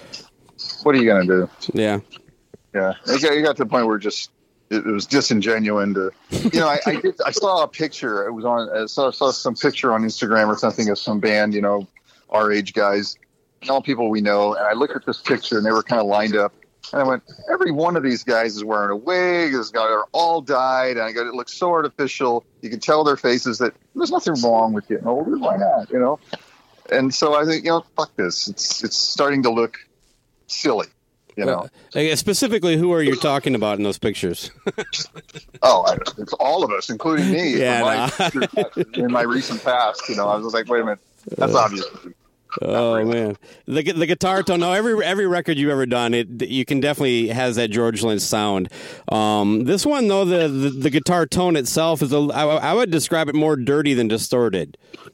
What are you going to do? Yeah. Yeah. You got, you got to the point where just, it was disingenuine to, you know, I I, did, I saw a picture. It was on, I saw, saw some picture on Instagram or something of some band, you know, our age guys, all people we know. And I looked at this picture and they were kind of lined up. And I went, every one of these guys is wearing a wig. This guy are all dyed. And I go, it looks so artificial. You can tell their faces that there's nothing wrong with getting older. Why not? You know? And so I think, you know, fuck this. It's, it's starting to look silly. You know, uh, specifically, who are you talking about in those pictures? oh, I, it's all of us, including me. Yeah, in, my, in my recent past, you know, I was like, wait a minute, that's uh, obvious. Oh really. Man, the the guitar tone. No, every every record you've ever done, it you can definitely has that George Lynch sound. Um, this one though, the, the the guitar tone itself is a. I, I would describe it more dirty than distorted.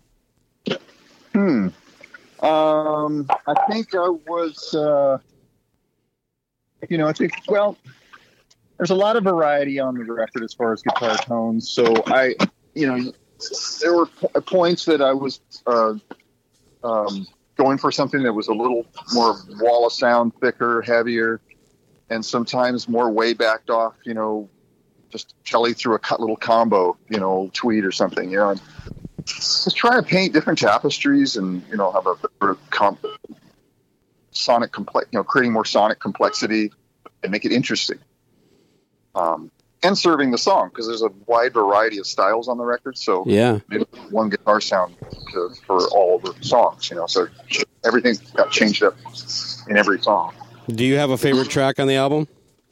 Hmm. Um, I think I was. Uh, You know, I think, well, there's a lot of variety on the record as far as guitar tones. So I, you know, there were p- points that I was uh, um, going for something that was a little more wall of sound, thicker, heavier, and sometimes more way backed off, you know, just Kelly threw a cut little combo, you know, tweet or something, you know, and just try to paint different tapestries and, you know, have a sort of comp- sonic complex, you know, creating more sonic complexity and make it interesting. Um, and serving the song, because there's a wide variety of styles on the record. So yeah, maybe one guitar sound to, for all the songs, you know, so everything got changed up in every song. Do you have a favorite track on the album?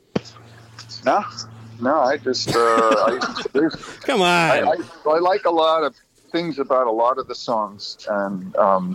No, no, I just, uh, I, there's, Come on. I, I, I like a lot of things about a lot of the songs, and um,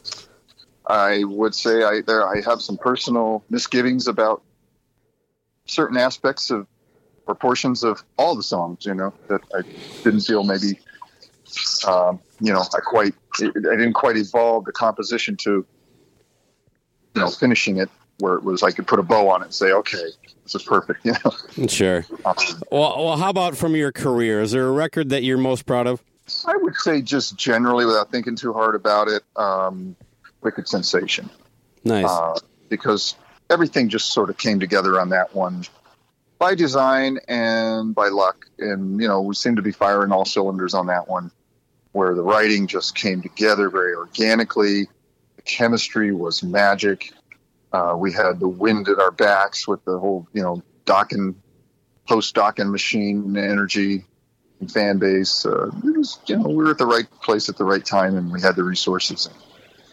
I would say I there I have some personal misgivings about certain aspects of or portions of all the songs, you know, that I didn't feel maybe, um, you know, I quite, I didn't quite evolve the composition to, you know, finishing it where it was, I could put a bow on it and say, okay, this is perfect, you know. Sure. Um, well, well, how about from your career? Is there a record that you're most proud of? I would say just generally, without thinking too hard about it, um, Wicked Sensation. Nice. Uh, because everything just sort of came together on that one. By design and by luck. And, you know, we seem to be firing all cylinders on that one, where the writing just came together very organically. The chemistry was magic. Uh, we had the wind at our backs with the whole, you know, docking, post-docking machine energy and fan base. Uh, it was, you know, we were at the right place at the right time, and we had the resources. And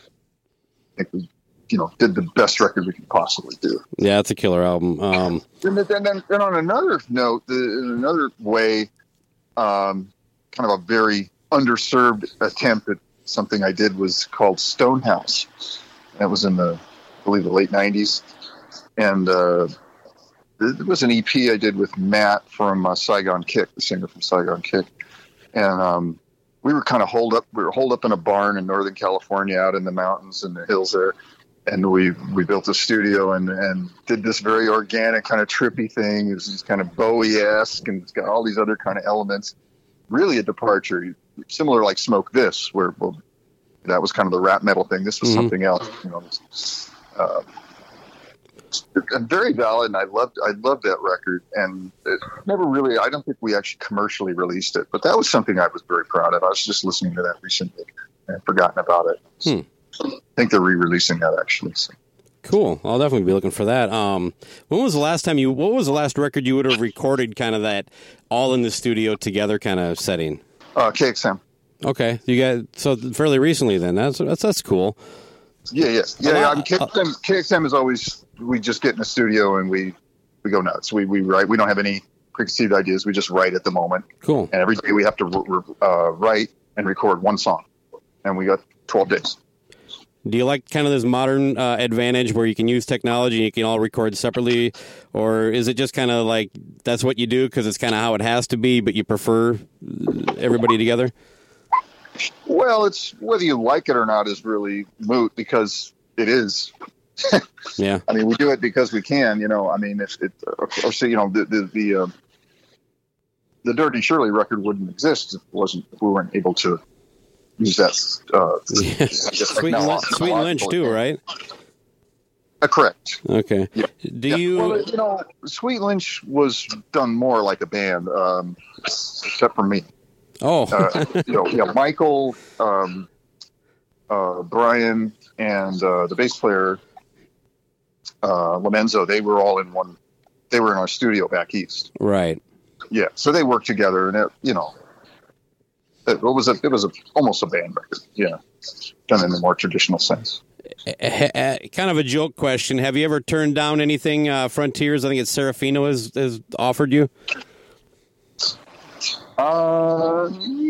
I think we, you know, did the best record we could possibly do. Yeah, it's a killer album. Um, and then, then, then on another note, the, in another way, um, kind of a very underserved attempt at something I did was called Stonehouse. That was in the, I believe, the late nineties. And uh, it was an E P I did with Matt from uh, Saigon Kick, the singer from Saigon Kick. And um, we were kind of holed up. We were holed up in a barn in Northern California, out in the mountains and the hills there. And we, we built a studio and, and did this very organic kind of trippy thing. It was just kind of Bowie-esque, and it's got all these other kind of elements. Really a departure, similar like Smoke This, where well, that was kind of the rap metal thing. This was mm-hmm. something else, you know. Uh, and very valid, and I loved I loved that record. And it never really, I don't think we actually commercially released it, but that was something I was very proud of. I was just listening to that recently and I'd forgotten about it. Hmm. I think they're re-releasing that actually. So. Cool. I'll definitely be looking for that. Um, when was the last time you? What was the last record you would have recorded? Kind of that all in the studio together kind of setting. Uh, K X M. Okay, you got so fairly recently then. That's that's that's cool. Yeah, yeah, yeah. yeah. I mean, K X M, K X M is always we just get in the studio and we we go nuts. We we write. We don't have any preconceived ideas. We just write at the moment. Cool. And every day we have to uh, write and record one song, and we got twelve days. Do you like kind of this modern uh, advantage where you can use technology and you can all record separately? Or is it just kind of like that's what you do because it's kind of how it has to be, but you prefer everybody together? Well, it's whether you like it or not is really moot because it is. Yeah. I mean, we do it because we can, you know. I mean, if it, or say, you know, the, the, the, uh, the Dirty Shirley record wouldn't exist if it wasn't, if we weren't able to use that. Uh, yeah. Sweet, and, Lynch, Sweet and Lynch too, right? Uh, correct. Okay. Yeah. Do yeah. you? Well, you know, Sweet Lynch was done more like a band, um, except for me. Oh. uh, you know, yeah, Michael, um, uh, Brian, and uh, the bass player uh, Lamenzo. They were all in one. They were in our studio back east. Right. Yeah. So they worked together, and it, you know. It was a, it was a, almost a band record, yeah, done in a more traditional sense. Kind of a joke question. Have you ever turned down anything uh, Frontiers? I think it's Serafino has, has offered you. Uh,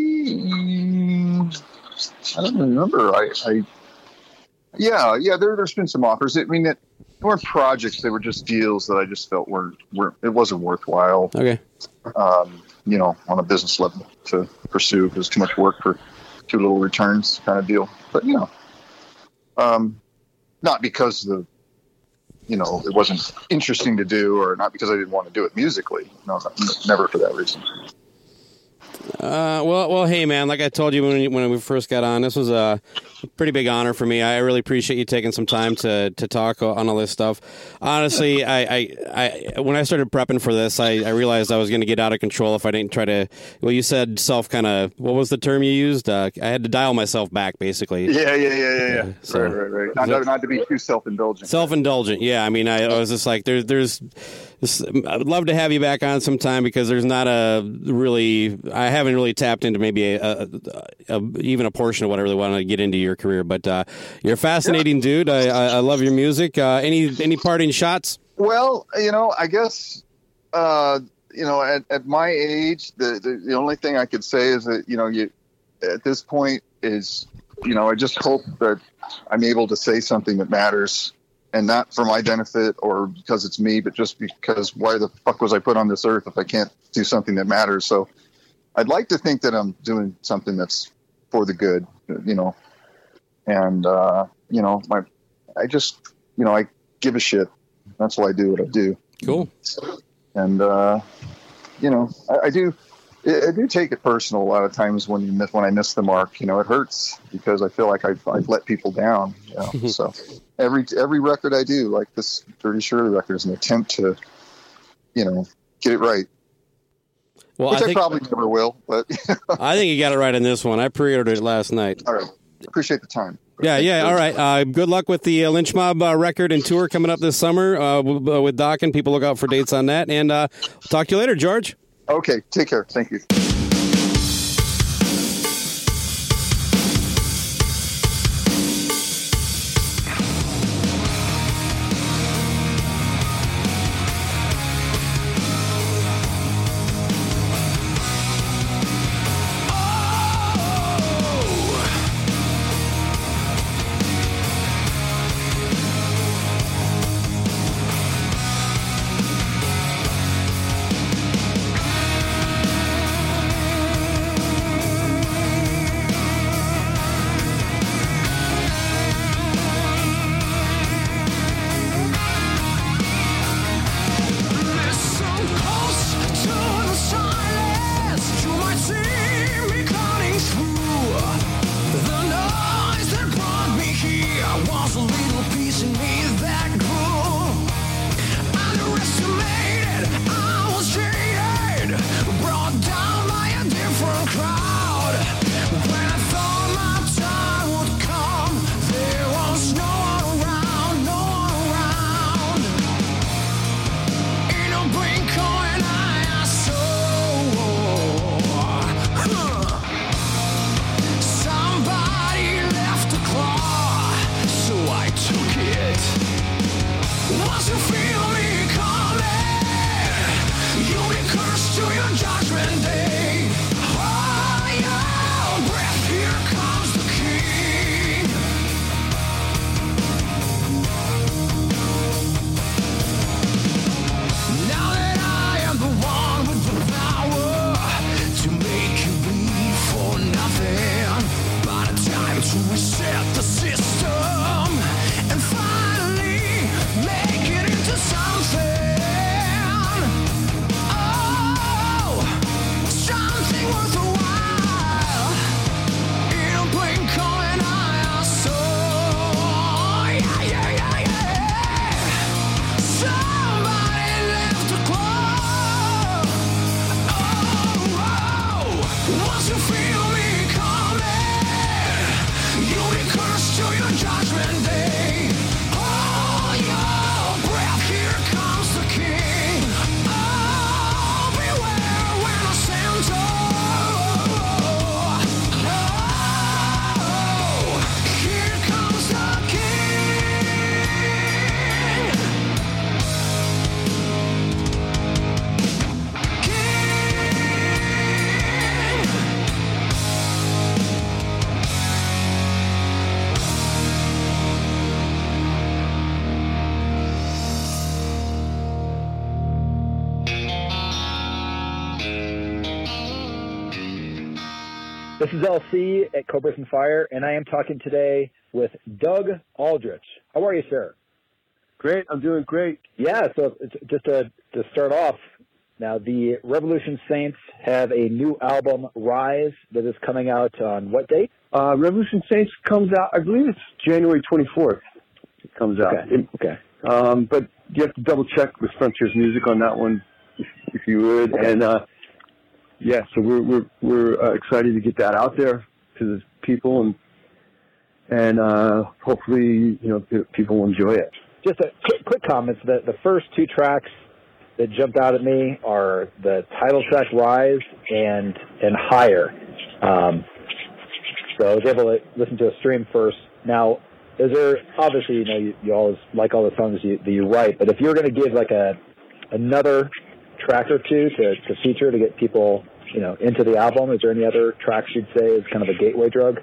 I don't remember. I, I yeah, yeah. There, there's been some offers. I mean, it, they weren't projects; they were just deals that I just felt weren't, weren't it wasn't worthwhile. Okay. Um, you know, on a business level to pursue. It was too much work for too little returns kind of deal. But, you know, um, not because the, you know, it wasn't interesting to do or not because I didn't want to do it musically. No, never for that reason. Uh, well, well, hey, man, like I told you when, when we first got on, this was a pretty big honor for me. I really appreciate you taking some time to, to talk on all this stuff. Honestly, I, I, I when I started prepping for this, I, I realized I was going to get out of control if I didn't try to, well, you said self kind of, what was the term you used? Uh, I had to dial myself back, basically. Yeah, yeah, yeah, yeah, yeah. yeah so, right, right, right. Not, so, not to be too self-indulgent. Self-indulgent, yeah. I mean, I, I was just like, there's, there's, this, I would love to have you back on sometime because there's not a really, I haven't really tapped into maybe a, a, a, a even a portion of what I really want to get into your career. But uh, you're a fascinating yeah. dude. I, I, I love your music. Uh, any any parting shots? Well, you know, I guess, uh, you know, at, at my age, the, the the only thing I could say is that, you know, you at this point is, you know, I just hope that I'm able to say something that matters. And not for my benefit or because it's me, but just because why the fuck was I put on this earth if I can't do something that matters? So I'd like to think that I'm doing something that's for the good, you know. And, uh, you know, my, I just, you know, I give a shit. That's why I do what I do. Cool. And, uh, you know, I, I do, I do take it personal a lot of times when you miss, when I miss the mark. You know, it hurts because I feel like I've, I've let people down. You know? So every every record I do, like this Dirty Shirley record, is an attempt to, you know, get it right. Well, Which I, I think, probably never will, but I think you got it right in this one. I pre-ordered it last night. All right, appreciate the time. Yeah, yeah. All right. Uh, good luck with the uh, Lynch Mob uh, record and tour coming up this summer uh, w- with Doc, and people look out for dates on that. And uh, we'll talk to you later, George. Okay, take care. Thank you. This is L C at Cobras and Fire, and I am talking today with Doug Aldrich. How are you, sir? Great. I'm doing great. Yeah, so it's just to, to start off, Now, the Revolution Saints have a new album, Rise, that is coming out on what date? Uh, Revolution Saints comes out, I believe it's January twenty-fourth. It comes out. Okay. okay. Um, but you have to double check with Frontiers Music on that one, if, if you would. And uh, yeah, so we're we're we're uh, excited to get that out there to the people, and and uh, hopefully you know people will enjoy it. Just a quick, quick comment. The the first two tracks that jumped out at me are the title track Rise and and Higher. Um, so I was able to listen to a stream first. Now, is there, obviously, you know, you, you always like all the songs you, that you write, but if you're going to give like a another track or two to, to feature to get people, you know, into the album, is there any other tracks you'd say is kind of a gateway drug?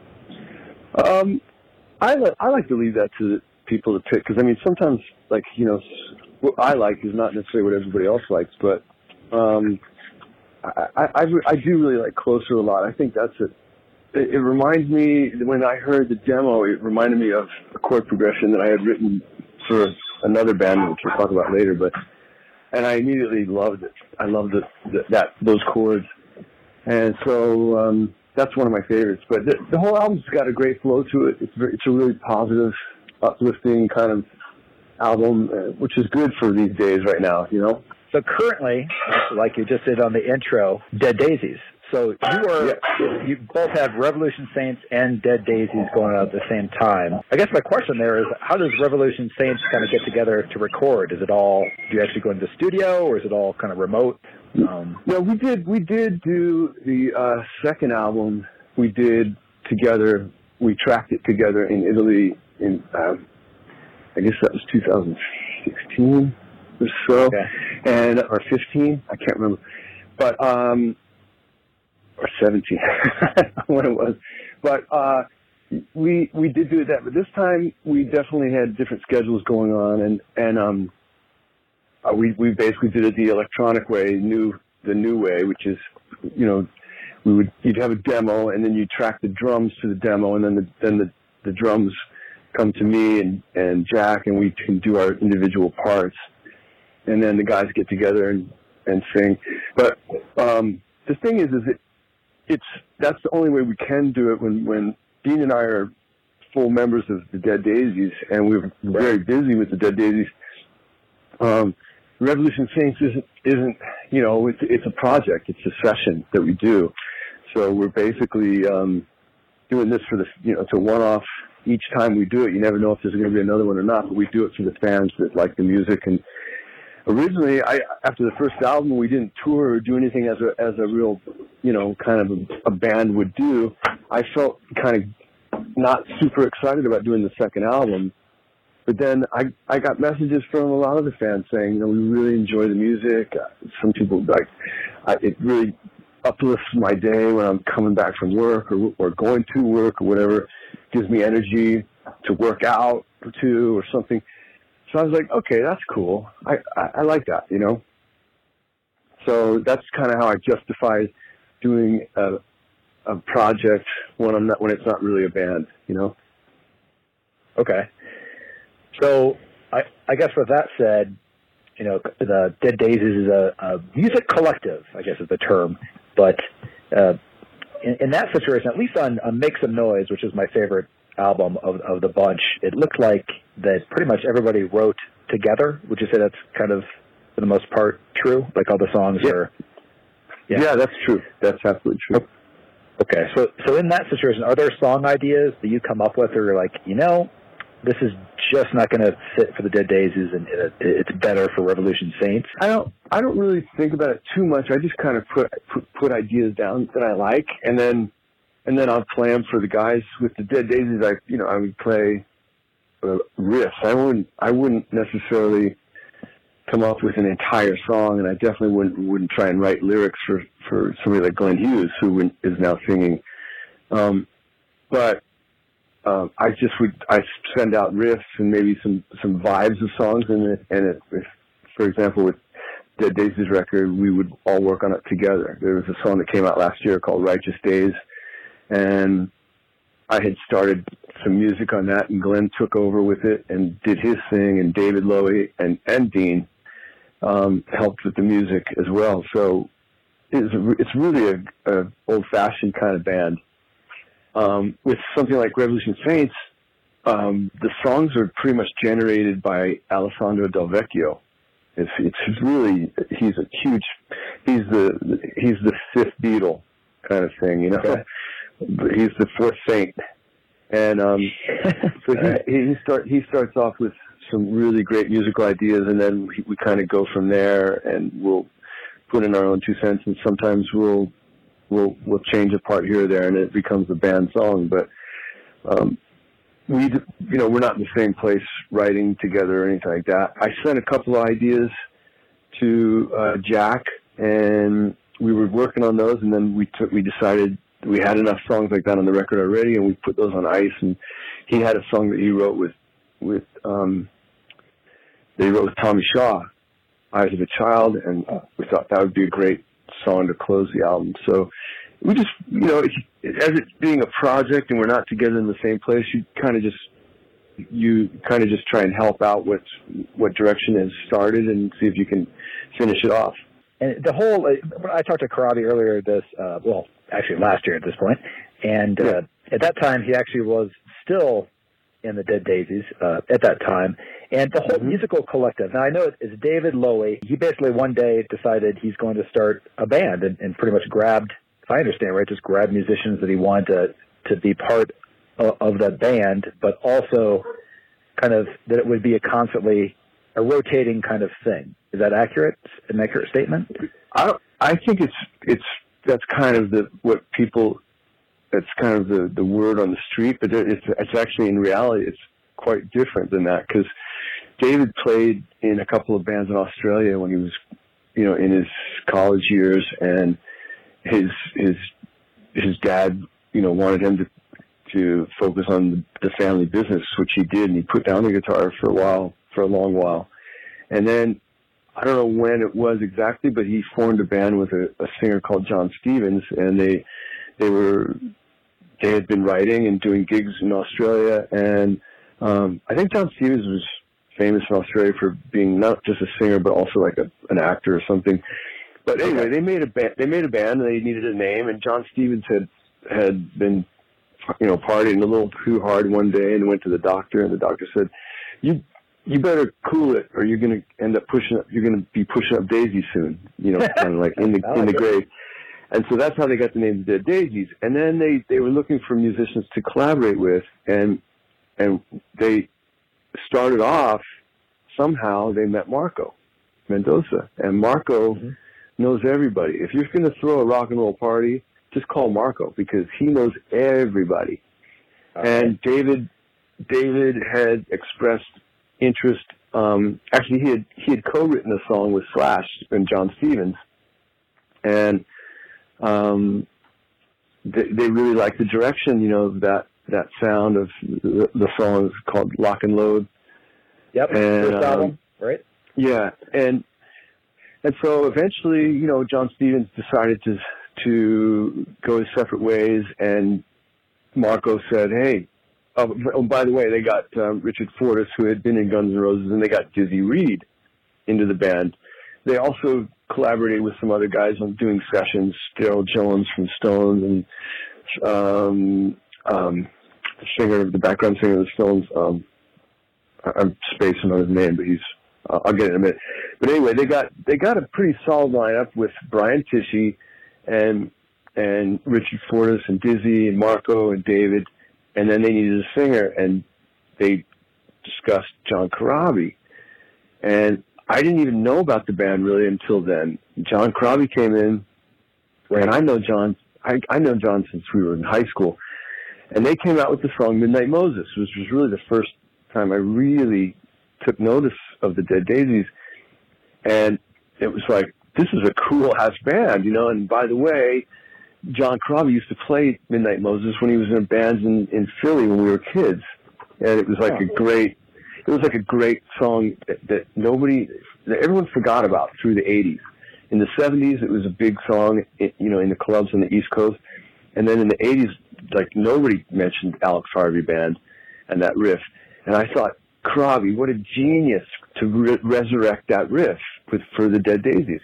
Um, I like I like to leave that to the people to pick, because I mean sometimes, like, you know, what I like is not necessarily what everybody else likes, but um, I, I, I do really like Closer a lot. I think that's it. It, it reminds me, when I heard the demo, it reminded me of a chord progression that I had written for another band, which we'll talk about later, but, and I immediately loved it. I loved the, the, that, those chords. And so um, that's one of my favorites. But the, the whole album's got a great flow to it. It's, very, it's a really positive, uplifting kind of album, uh, which is good for these days right now, you know? So currently, like you just did on the intro, Dead Daisies. So you are, yeah. you both have Revolution Saints and Dead Daisies going out at the same time. I guess my question there is, how does Revolution Saints kind of get together to record? Is it all, do you actually go into the studio, or is it all kind of remote? Um, no, we did, we did do the uh, second album we did together. We tracked it together in Italy in, um, I guess that was two thousand sixteen or so, okay. and or fifteen, I can't remember, but um, or seventeen, when it was. But uh, we we did do that, but this time we definitely had different schedules going on, and and um, uh, we we basically did it the electronic way, new the new way, which is, you know, we would you'd have a demo, and then you track the drums to the demo, and then the then the the drums come to me and, and Jack, and we can do our individual parts, and then the guys get together and, and sing. But um, the thing is, is it, it's that's the only way we can do it when, when Dean and I are full members of the Dead Daisies, and we're very busy with the Dead Daisies. Um, Revolution Saints isn't, isn't, you know, it's, it's a project. It's a session that we do. So we're basically um, doing this for the, you know, it's a one-off. Each time we do it, you never know if there's going to be another one or not, but we do it for the fans that like the music. And originally, I after the first album, we didn't tour or do anything as a as a real, you know, kind of a, a band would do. I felt kind of not super excited about doing the second album, but then I I got messages from a lot of the fans saying, you know, we really enjoy the music. Some people like, I, it really uplifts my day when I'm coming back from work or or going to work or whatever. Gives me energy to work out or two or something. So I was like, okay, that's cool. I, I, I like that, you know? So that's kind of how I justify doing a, a project when I'm not, when it's not really a band, you know? Okay. So I, I guess with that said, you know, the Dead Daisies is a, a music collective, I guess is the term. But uh, in, in that situation, at least on, on Make Some Noise, which is my favorite album of, of the bunch, it looked like that pretty much everybody wrote together. Would you say that's kind of, for the most part, true? Like all the songs yeah. are... Yeah. yeah, that's true. That's absolutely true. Okay, so so in that situation, are there song ideas that you come up with, or you're like, you know, this is just not going to fit for the Dead Daisies, and it, it's better for Revolution Saints? I don't. I don't really think about it too much. I just kind of put put, put ideas down that I like, and then and then I'll play them for the guys. With the Dead Daisies, I you know I would play uh, riffs. I wouldn't. I wouldn't necessarily come up with an entire song, and I definitely wouldn't wouldn't try and write lyrics for for somebody like Glenn Hughes, who is now singing. Um, but Um, I just would I send out riffs and maybe some, some vibes of songs, and it, and it, if, for example, with Dead Daisies record, we would all work on it together. There was a song that came out last year called Righteous Days, and I had started some music on that, and Glenn took over with it and did his thing, and David Lowy and, and Dean um, helped with the music as well. So it's, it's really a, a old-fashioned kind of band. Um, with something like Revolution Saints, um, the songs are pretty much generated by Alessandro Del Vecchio. It's, it's really, he's a huge, he's the, he's the fifth Beatle kind of thing, you know. Okay. He's the fourth saint. And um, so he, he, start, he starts off with some really great musical ideas, and then we, we kind of go from there, and we'll put in our own two cents, and sometimes we'll we'll we'll change a part here or there, and it becomes a band song. But um, we, you know, we're not in the same place writing together or anything like that. I sent a couple of ideas to uh, Jack, and we were working on those, and then we took we decided we had enough songs like that on the record already, and we put those on ice. And he had a song that he wrote with with um, that he wrote with Tommy Shaw, Eyes of a Child, and we thought that would be a great song to close the album. So we just, you know, as it being a project and we're not together in the same place, you kind of just you kind of just try and help out what what direction has started and see if you can finish it off. And the whole, I talked to Corabi earlier this, uh, well, actually last year at this point, and uh, yeah. at that time he actually was still in the Dead Daisies uh, at that time. And the whole mm-hmm. musical collective, now I know it's David Lowy. He basically one day decided he's going to start a band and, and pretty much grabbed, if I understand right, just grabbed musicians that he wanted to, to be part of, of that band, but also kind of that it would be a constantly a rotating kind of thing. Is that accurate? An accurate statement? I I think it's it's that's kind of the what people that's kind of the, the word on the street, but it's it's actually in reality it's quite different than that, because David played in a couple of bands in Australia when he was, you know, in his college years, and his his his dad, you know, wanted him to to focus on the family business, which he did, and he put down the guitar for a while, for a long while, and then I don't know when it was exactly, but he formed a band with a, a singer called John Stevens, and they they were they had been writing and doing gigs in Australia, and um, I think John Stevens was famous in Australia for being not just a singer but also like a, an actor or something. But anyway, they made a band. They made a band, and they needed a name. And John Stevens had had been, you know, partying a little too hard one day, and went to the doctor, and the doctor said, "You." You better cool it, or you're going to end up pushing up. You're going to be pushing up Daisy soon. You know, kind of like in the in the grave. And so that's how they got the name Dead Daisies. And then they, they were looking for musicians to collaborate with, and and they started off somehow. They met Marco Mendoza, and Marco mm-hmm. knows everybody. If you're going to throw a rock and roll party, just call Marco, because he knows everybody. Okay. And David David had expressed interest. Um, actually, he had he had co-written a song with Slash and John Stevens, and um, they, they really liked the direction, you know, that that sound of the, the song is called Lock and Load. Yep, and, first album, um, right? Yeah, and and so eventually, you know, John Stevens decided to to go his separate ways, and Marco said, "Hey." Oh, oh, by the way, they got um, Richard Fortus, who had been in Guns N' Roses, and they got Dizzy Reed into the band. They also collaborated with some other guys on doing sessions, Daryl Jones from Stones, and um, um, the singer, the background singer of the Stones. Um, I'm spacing on his name, but he's uh, I'll get it in a minute. But anyway, they got they got a pretty solid lineup with Brian Tichy and and Richard Fortus and Dizzy and Marco and David. And then they needed a singer, and they discussed John Corabi. And I didn't even know about the band really until then. John Corabi came in, and I know John. I, I know John since we were in high school. And they came out with the song Midnight Moses, which was really the first time I really took notice of the Dead Daisies. And it was like, this is a cool-ass band, you know. And by the way, John Corabi used to play Midnight Moses when he was in bands in, in Philly when we were kids, and it was like oh. a great, it was like a great song that, that nobody, that everyone forgot about through the eighties. In the seventies, it was a big song, you know, in the clubs on the East Coast, and then in the eighties, like nobody mentioned Alex Harvey Band and that riff, and I thought, Corabi, what a genius to re- resurrect that riff, with for the Dead Daisies.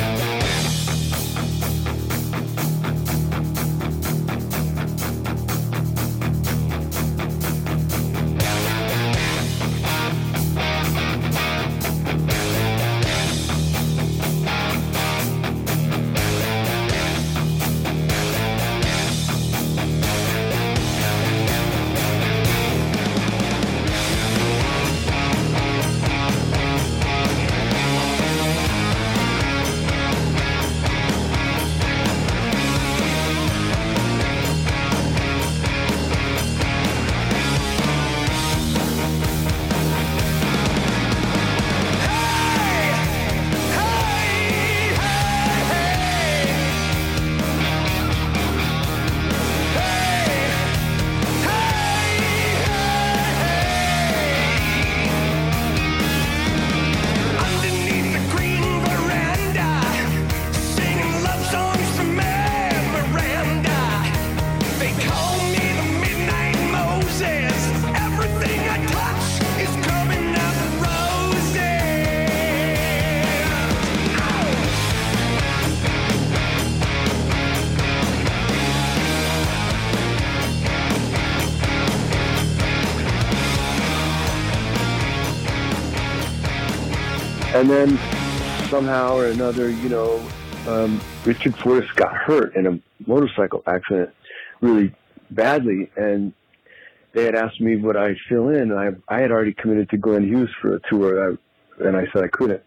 And then somehow or another, you know, um, Richard Forrest got hurt in a motorcycle accident really badly, and they had asked me would I fill in. I I had already committed to Glenn Hughes for a tour, and I said I couldn't.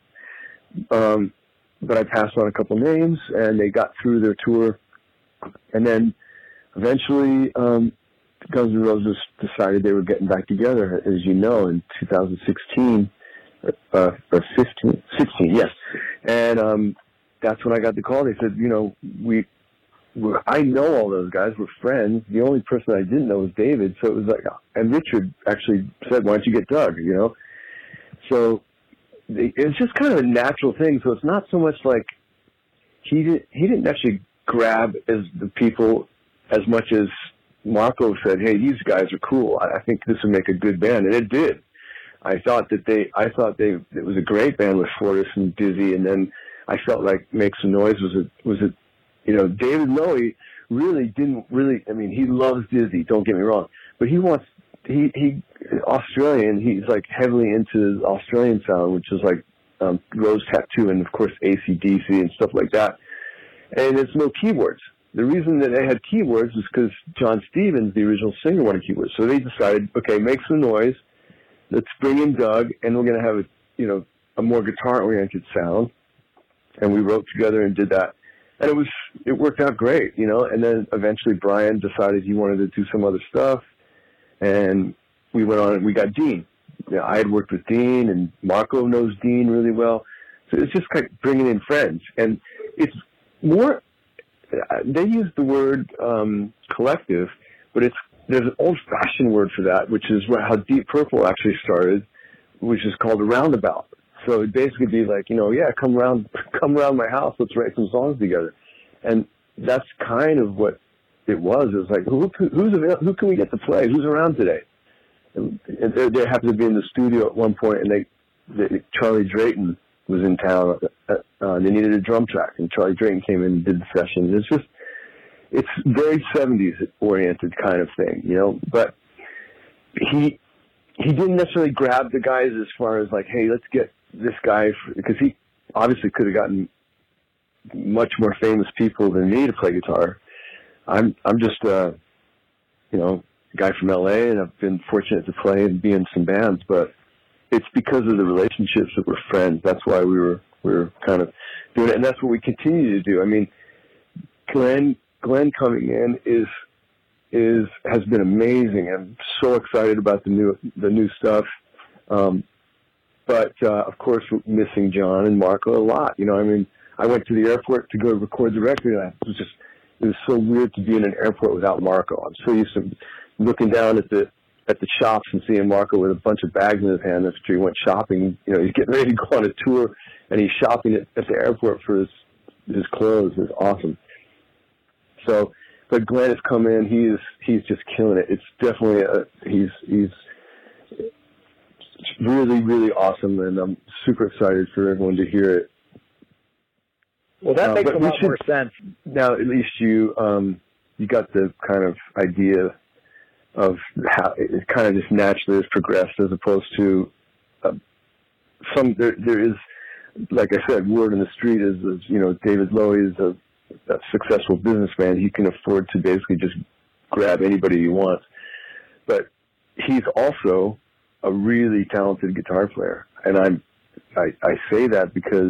Um, but I passed on a couple names, and they got through their tour. And then eventually, um, Guns N' Roses decided they were getting back together, as you know, in two thousand sixteen. Uh, or fifteen, sixteen, yes. And um, that's when I got the call. They said, you know, we, we're, I know all those guys. We're friends. The only person I didn't know was David. So it was like, and Richard actually said, why don't you get Doug, you know? So it's just kind of a natural thing. So it's not so much like he, did, he didn't actually grab as the people as much as Marco said, hey, these guys are cool. I, I think this would make a good band. And it did. I thought that they, I thought they, it was a great band with Forrest and Dizzy, and then I felt like Make Some Noise was a, was a, you know, David Lowy really didn't really, I mean, he loves Dizzy, don't get me wrong, but he wants, he, he, Australian, he's like heavily into the Australian sound, which is like, um, Rose Tattoo and of course A C D C and stuff like that. And it's no keyboards. The reason that they had keyboards is because John Stevens, the original singer, wanted keyboards. So they decided, okay, Make Some Noise. Let's bring in Doug, and we're going to have a, you know, a more guitar-oriented sound. And we wrote together and did that, and it was it worked out great, you know. And then eventually Brian decided he wanted to do some other stuff, and we went on and we got Dean. You know, I had worked with Dean, and Marco knows Dean really well, so it's just like bringing in friends. And it's more. They use the word um, collective, but it's. There's an old-fashioned word for that, which is how Deep Purple actually started, which is called a roundabout. So it'd basically be like, you know, yeah, come around, come around my house, let's write some songs together. And that's kind of what it was. It was like, who who's available, who can we get to play? Who's around today? And they, they happened to be in the studio at one point, and they, they Charlie Drayton was in town. Uh, they needed a drum track, and Charlie Drayton came in and did the sessions. It's just. It's very seventies oriented kind of thing, you know, but he, he didn't necessarily grab the guys as far as like, hey, let's get this guy, because he obviously could have gotten much more famous people than me to play guitar. I'm, I'm just, uh, you know, a guy from L A, and I've been fortunate to play and be in some bands, but it's because of the relationships that we're friends. That's why we were, we were kind of doing it. And that's what we continue to do. I mean, Glenn, Glenn coming in is is has been amazing. I'm so excited about the new the new stuff. Um, but uh, of course, we're missing John and Marco a lot. You know, I mean, I went to the airport to go record the record, and it was just it was so weird to be in an airport without Marco. I'm so used to looking down at the at the shops and seeing Marco with a bunch of bags in his hand after he went shopping. You know, he's getting ready to go on a tour, and he's shopping at, at the airport for his his clothes. It's awesome. So, but Glenn has come in. He's he's just killing it. It's definitely a, he's he's really, really awesome, and I'm super excited for everyone to hear it. Well, that Uh, makes but a we lot should- more sense. Now, at least you um, you got the kind of idea of how it kind of just naturally has progressed, as opposed to uh, some. There, there is, like I said, word in the street is, is you know, David Lowy is a, a successful businessman. He can afford to basically just grab anybody he wants, but he's also a really talented guitar player, and I'm I, I say that because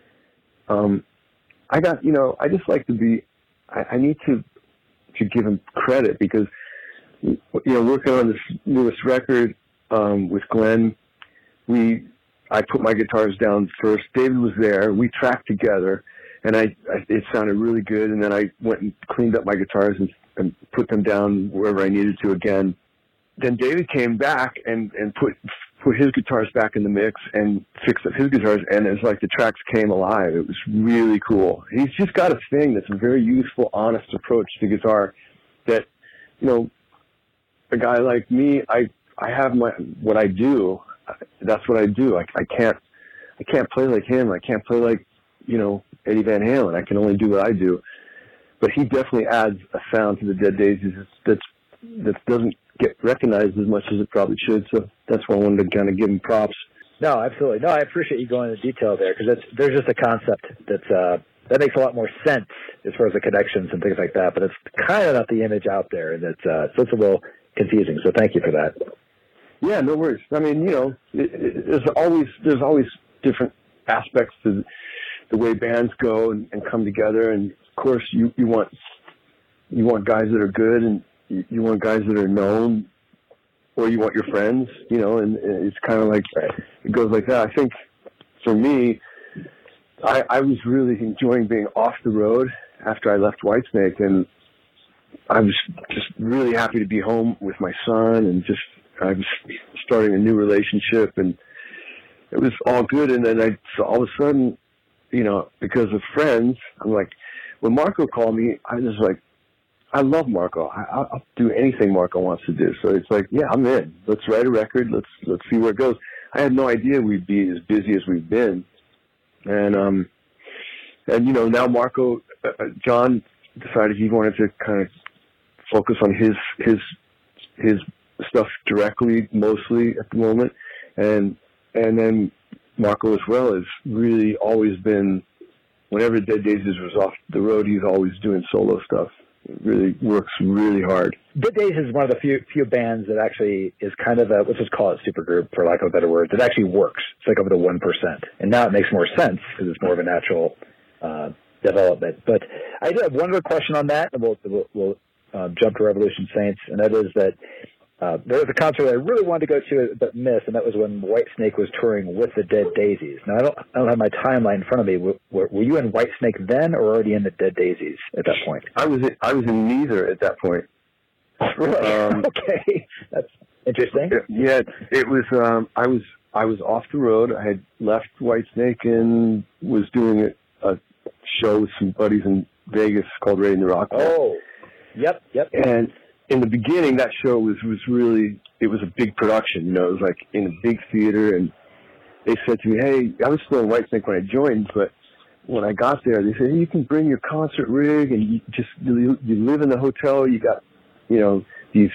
um, I got you know I just like to be I, I need to to give him credit because you know working on this newest record um, with Glenn, we I put my guitars down first. David was there. We tracked together, and I, I it sounded really good. And then I went and cleaned up my guitars and, and put them down wherever I needed to again. Then David came back and, and put put his guitars back in the mix and fixed up his guitars, and it was like the tracks came alive. It was really cool. He's just got a thing that's a very useful, honest approach to guitar that, you know, a guy like me, I I have my what I do. That's what I do. I, I can't I can't play like him. I can't play like, you know, Eddie Van Halen. I can only do what I do. But he definitely adds a sound to the Dead Daisies that's that doesn't get recognized as much as it probably should. So that's why I wanted to kind of give him props. No, absolutely. No, I appreciate you going into detail there because there's just a concept that's uh, that makes a lot more sense as far as the connections and things like that. But it's kind of not the image out there, and it's uh, so it's a little confusing. So thank you for that. Yeah, no worries. I mean, you know, it, it, there's always there's always different aspects to the way bands go and, and come together. And of course, you, you want you want guys that are good, and you, you want guys that are known, or you want your friends. You know, and, and it's kind of like it goes like that. I think for me, I, I was really enjoying being off the road after I left Whitesnake, and I was just really happy to be home with my son and just. I was starting a new relationship, and it was all good. And then I, so all of a sudden, you know, because of friends, I'm like, when Marco called me, I was like, I love Marco. I, I'll do anything Marco wants to do. So it's like, yeah, I'm in. Let's write a record. Let's let's see where it goes. I had no idea we'd be as busy as we've been, and um, and you know, now Marco, uh, John decided he wanted to kind of focus on his his his. stuff directly, mostly at the moment, and and then Marco as well has really always been. Whenever Dead Daisies was off the road, he's always doing solo stuff. It really works really hard. Dead Daisies is one of the few few bands that actually is kind of a, let's just call it supergroup for lack of a better word. That actually works. It's like over the one percent, and now it makes more sense because it's more of a natural uh, development. But I do have one other question on that, and we'll we'll, we'll uh, jump to Revolution Saints, and that is that. Uh, there was a concert that I really wanted to go to but missed, and that was when Whitesnake was touring with the Dead Daisies. Now, I don't, I don't have my timeline in front of me. Were, were you in Whitesnake then, or already in the Dead Daisies at that point? I was in, I was in neither at that point. Really? Um, okay, that's interesting. Yeah, it was. Um, I was I was off the road. I had left Whitesnake and was doing a, a show with some buddies in Vegas called Raiding the Rock. Oh, yep, yep. And in the beginning, that show was, was really, it was a big production, you know, it was like in a big theater, and they said to me, hey, I was still in Whitesnake when I joined, but when I got there, they said, hey, you can bring your concert rig, and you just, you, you live in the hotel, you got, you know, these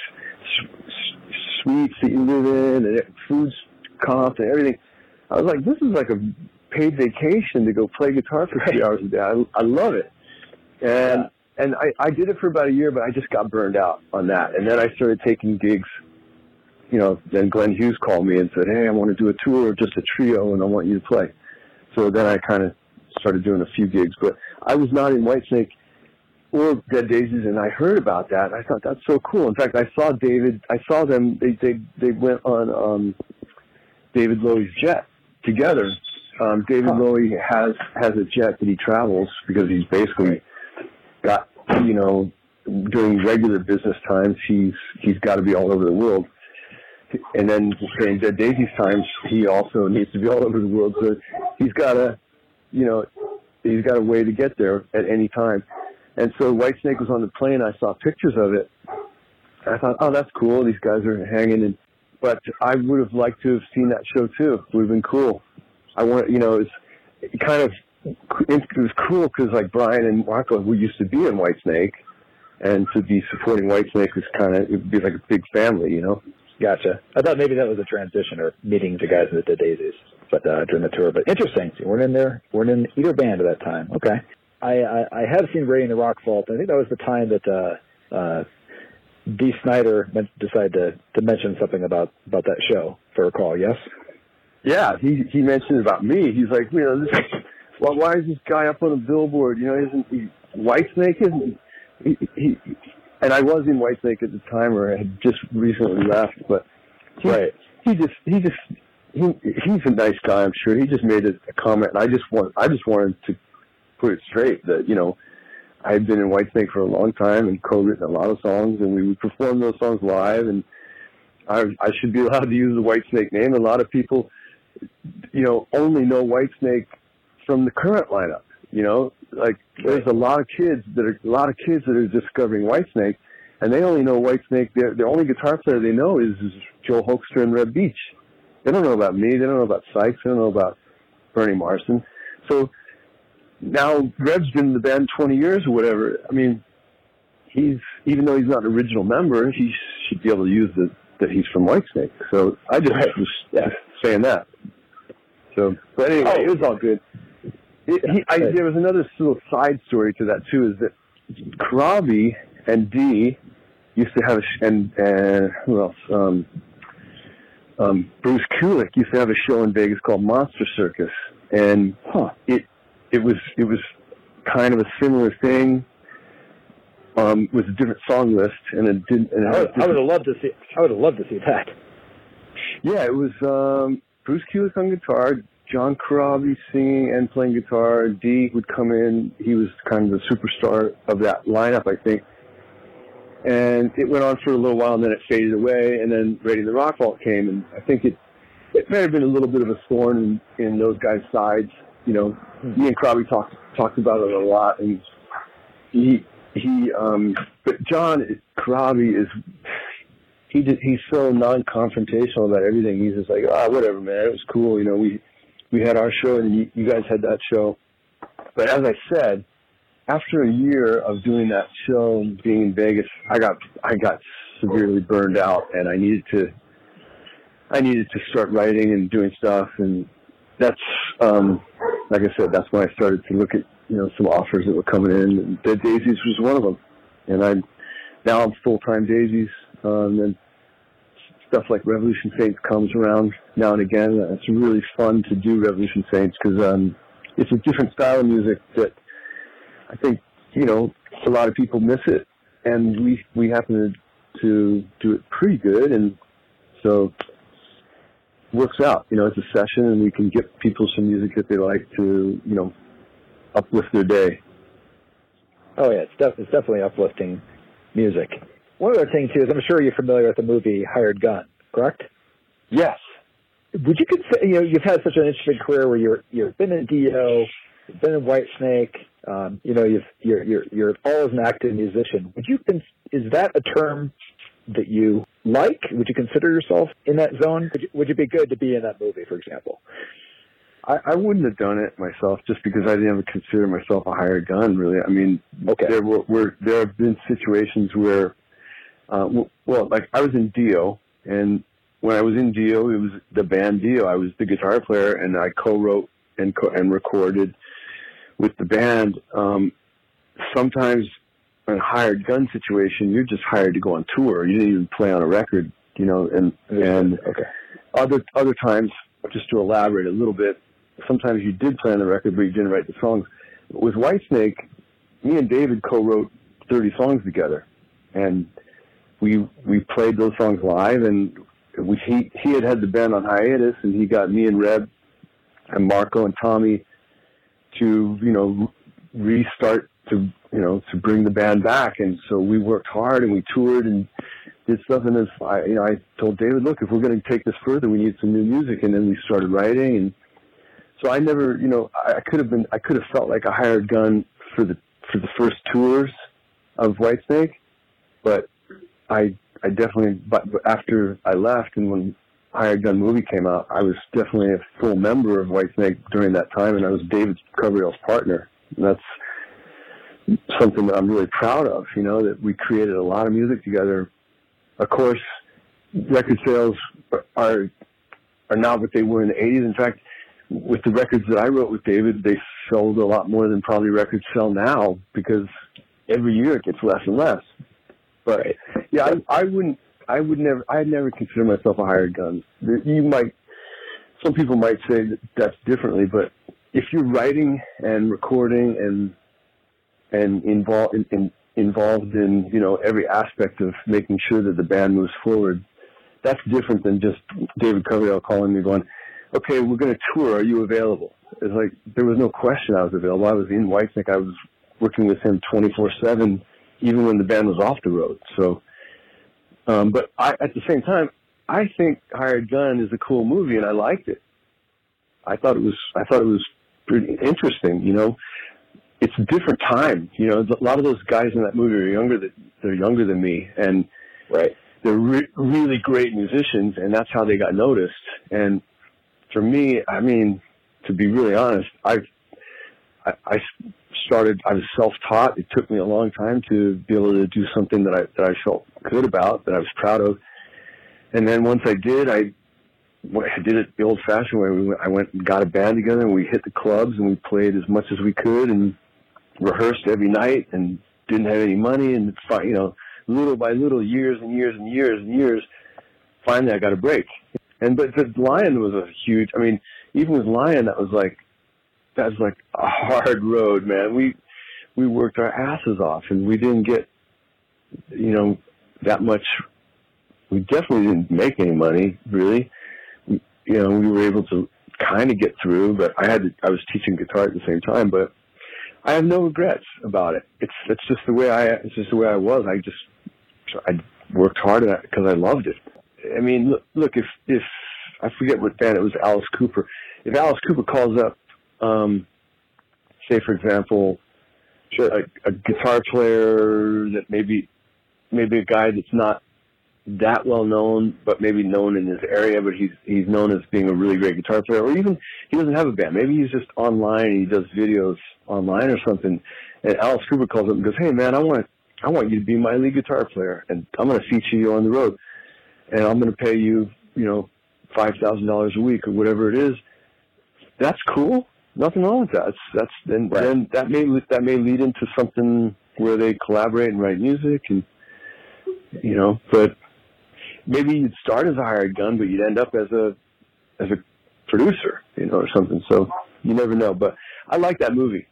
suites that you live in, and food's comped and everything. I was like, this is like a paid vacation to go play guitar for three hours a day. I, I love it. And, yeah. And I, I did it for about a year, but I just got burned out on that. And then I started taking gigs. You know, then Glenn Hughes called me and said, hey, I want to do a tour of just a trio, and I want you to play. So then I kind of started doing a few gigs. But I was not in Whitesnake or Dead Daisies, and I heard about that. I thought, that's so cool. In fact, I saw David. I saw them. They they, they went on um, David Lowy's jet together. Um, David huh. Lowy has, has a jet that he travels because he's basically got, you know, during regular business times, he's he's got to be all over the world. And then during Dead Daisies times, he also needs to be all over the world. So he's got a, you know, he's got a way to get there at any time. And so Whitesnake was on the plane. I saw pictures of it. I thought, oh, that's cool. These guys are hanging in but I would have liked to have seen that show too. It would have been cool. I want, you know, it's it kind of, it was cool because like Brian and Marco, we used to be in Whitesnake, and to be supporting Whitesnake was kind of, it would be like a big family, you know? Gotcha. I thought maybe that was a transition or meeting the guys that did Daisies, but uh, during the tour. But interesting. So you weren't in there, weren't in either band at that time. Okay. I, I, I have seen Raiding the Rock Vault. I think that was the time that uh, uh, Dee Snider decided to, to mention something about, about that show, if I recall, yes? Yeah, he he mentioned about me. He's like, you know, this is, well, why is this guy up on a billboard? You know, isn't he Whitesnake? Isn't he, he, he? And I was in Whitesnake at the time, or I had just recently left. But he, right, he just he just he he's a nice guy, I'm sure. He just made a, a comment, and I just want I just wanted to put it straight that, you know, I had been in Whitesnake for a long time and co-written a lot of songs, and we would perform those songs live, and I I should be allowed to use the Whitesnake name. A lot of people, you know, only know Whitesnake from the current lineup. You know, like there's a lot of kids that are a lot of kids that are discovering Whitesnake, and they only know Whitesnake. Their the only guitar player they know is, is Joe Hoekstra and Reb Beach. They don't know about me. They don't know about Sykes. They don't know about Bernie Marsden. So now Reb's been in the band twenty years or whatever. I mean, he's even though he's not an original member, he should be able to use the that he's from Whitesnake. So I just was yeah, saying that. So, but anyway, oh. It was all good. It, he, I, there was another little side story to that too, is that Corabi and Dee used to have a sh- and and who else? Um, um, Bruce Kulick used to have a show in Vegas called Monster Circus, and huh, it it was it was kind of a similar thing. Um, with a different song list, and it didn't. And it I, would, I would have loved to see. I would have loved to see that. Yeah, it was um, Bruce Kulick on guitar, John Corabi singing and playing guitar. Dee would come in. He was kind of the superstar of that lineup, I think. And it went on for a little while, and then it faded away. And then Raiding the Rock Vault came, and I think it it may have been a little bit of a thorn in, in those guys' sides. You know, me and Corabi talked talked about it a lot, and he. He, um, but John Corabi is, he just, he's so non-confrontational about everything. He's just like, ah, oh, whatever, man. It was cool. You know, we, we had our show and you, you guys had that show. But as I said, after a year of doing that show and being in Vegas, I got, I got severely burned out, and I needed to, I needed to start writing and doing stuff. And that's, um, like I said, that's when I started to look at, you know, some offers that were coming in, and Dead Daisies was one of them. And I, now I'm full-time Daisies, um, and stuff like Revolution Saints comes around now and again. It's really fun to do Revolution Saints because um, it's a different style of music that I think, you know, a lot of people miss it, and we we happen to, to do it pretty good, and so it works out. You know, it's a session, and we can get people some music that they like to, you know, uplift their day. Oh yeah, it's, def- it's definitely uplifting music. One other thing too is I'm sure you're familiar with the movie Hired Gun, correct? Yes. Would you consider, you know, you've had such an interesting career where you're you've been in Dio, you've been in Whitesnake, um, you know, you've you're you're you're all as an active musician. Would you con- is that a term that you like? Would you consider yourself in that zone? Would you, would you be good to be in that movie, for example? I, I wouldn't have done it myself just because I didn't ever consider myself a hired gun, really. I mean, okay. there were, were there have been situations where, uh, well, like I was in Dio, and when I was in Dio, it was the band Dio. I was the guitar player, and I co-wrote and co- and recorded with the band. Um, sometimes in a hired gun situation, you're just hired to go on tour. You didn't even play on a record, you know. And and okay. other other times, just to elaborate a little bit, sometimes you did play on the record, but you didn't write the songs. With Whitesnake, me and David co-wrote thirty songs together, and we we played those songs live. And we, he he had had the band on hiatus, and he got me and Reb and Marco and Tommy to you know restart to you know to bring the band back. And so we worked hard and we toured and did stuff. And then I you know I told David, look, if we're going to take this further, we need some new music. And then we started writing. And so I never, you know, I could have been, I could have felt like a hired gun for the for the first tours of Whitesnake, but I I definitely, but after I left and when Hired Gun movie came out, I was definitely a full member of Whitesnake during that time, and I was David Coverdale's partner. And that's something that I'm really proud of, you know, that we created a lot of music together. Of course, record sales are are not what they were in the eighties. In fact, with the records that I wrote with David, they sold a lot more than probably records sell now, because every year it gets less and less. But yeah, I, I wouldn't, I would never, I'd never consider myself a hired gun. You might, some people might say that that's differently, but if you're writing and recording and and involved in, in, involved in, you know, every aspect of making sure that the band moves forward, that's different than just David Coverdale calling me going, okay, we're going to tour. Are you available? It's like, there was no question I was available. I was in Whitesnake. I was working with him twenty-four seven, even when the band was off the road. So, um, but I, at the same time, I think Hired Gun is a cool movie, and I liked it. I thought it was, I thought it was pretty interesting. You know, it's a different time. You know, a lot of those guys in that movie are younger than they're younger than me, and right, they're re- really great musicians, and that's how they got noticed. And for me, I mean, to be really honest, I've, I, I started, I was self-taught. It took me a long time to be able to do something that I, that I felt good about, that I was proud of. And then once I did, I, I did it the old-fashioned way. We went, I went and got a band together, and we hit the clubs, and we played as much as we could, and rehearsed every night, and didn't have any money, and, you know, little by little, years and years and years and years, finally I got a break. And but the Lion was a huge, I mean, even with Lion, that was like, that was like a hard road, man. We, we worked our asses off, and we didn't get, you know, that much, we definitely didn't make any money, really. We, you know, we were able to kind of get through, but I had to, I was teaching guitar at the same time, but I have no regrets about it. It's, it's just the way I, it's just the way I was. I just, I worked hard at it because I loved it. I mean, look, look, if, if, I forget what band it was, Alice Cooper. If Alice Cooper calls up, um, say, for example, a, a guitar player that maybe, maybe a guy that's not that well known, but maybe known in his area, but he's, he's known as being a really great guitar player, or even he doesn't have a band. Maybe he's just online and he does videos online or something. And Alice Cooper calls up and goes, hey man, I want, I want you to be my lead guitar player, and I'm going to feature you on the road. And I'm going to pay you, you know, five thousand dollars a week or whatever it is. That's cool. Nothing wrong with that. It's, that's then, right. then that may that may lead into something where they collaborate and write music, and you know. But maybe you'd start as a hired gun, but you'd end up as a as a producer, you know, or something. So you never know. But I like that movie.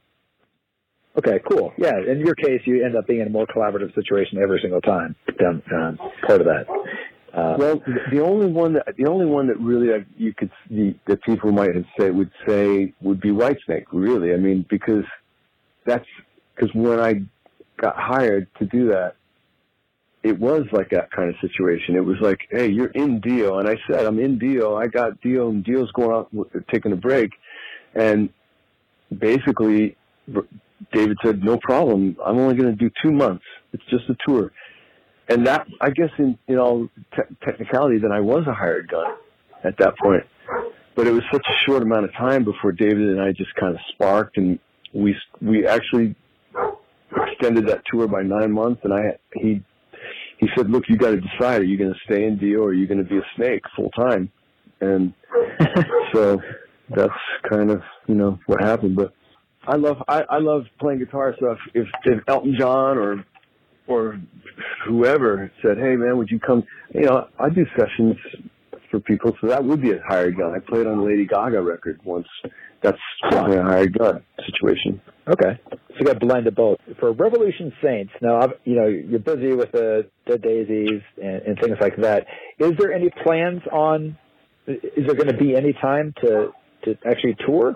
Okay, cool. Yeah, in your case, you end up being in a more collaborative situation every single time. Um, um, part of that. Uh, well, the only one that the only one that really uh, you could the, that people might have say would say would be Whitesnake. Really, I mean, because that's because when I got hired to do that, it was like that kind of situation. It was like, hey, you're in Dio, and I said I'm in Dio. I got Dio, and Dio's going out taking a break, and basically David said, no problem. I'm only going to do two months. It's just a tour. And that, I guess, in, in all te- technicality, then I was a hired gun at that point. But it was such a short amount of time before David and I just kind of sparked, and we we actually extended that tour by nine months. And I he he said, look, you got to decide: are you going to stay in Dio or are you going to be a Snake full time? And so that's kind of, you know, what happened. But I love I, I love playing guitar. So if, if if Elton John or or whoever said, hey man, would you come, you know, I do sessions for people, so that would be a hired gun. I played on a Lady Gaga record once. That's definitely a hired gun situation. Okay, so you got blended both. For Revolution Saints, now, I've, you know, you're busy with the Dead Daisies and, and things like that. Is there any plans on, is there going to be any time to, to actually tour?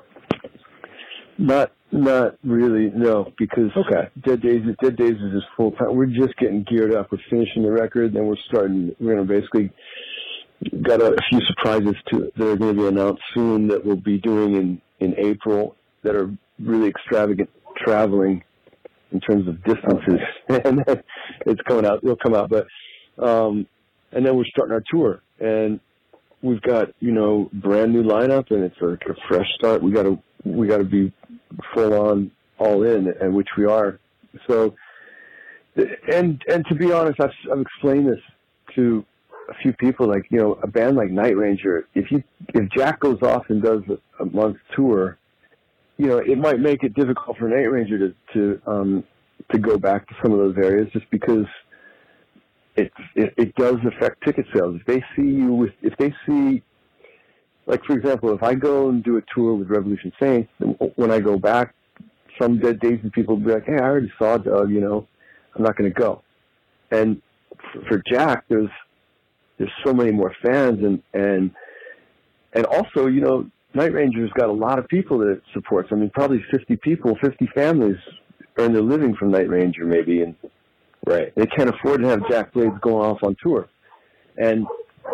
Not Not really, no, because okay. Dead Daisies, Dead Daisies is full time. We're just getting geared up. We're finishing the record, then we're starting. We're going to basically got a, a few surprises to that are going to be announced soon that we'll be doing in, in April that are really extravagant traveling in terms of distances, and it's coming out. It'll come out, but Um, and then we're starting our tour, and we've got, you know, brand new lineup, and it's like a fresh start. We got to we got to be full on, all in, and which we are. So, and and to be honest, I've, I've explained this to a few people. Like, you know, a band like Night Ranger, if you if Jack goes off and does a, a month tour, you know, it might make it difficult for Night Ranger to to um, to go back to some of those areas, just because it, it it does affect ticket sales. If they see you with, if they see, like, for example, if I go and do a tour with Revolution Saints, when I go back, some Dead Daisy people will be like, hey, I already saw Doug, you know, I'm not going to go. And for, for Jack, there's there's so many more fans, and and and also, you know, Night Ranger's got a lot of people that it supports. I mean, probably fifty people, fifty families earn their living from Night Ranger, maybe, and right, they can't afford to have Jack Blades going off on tour. And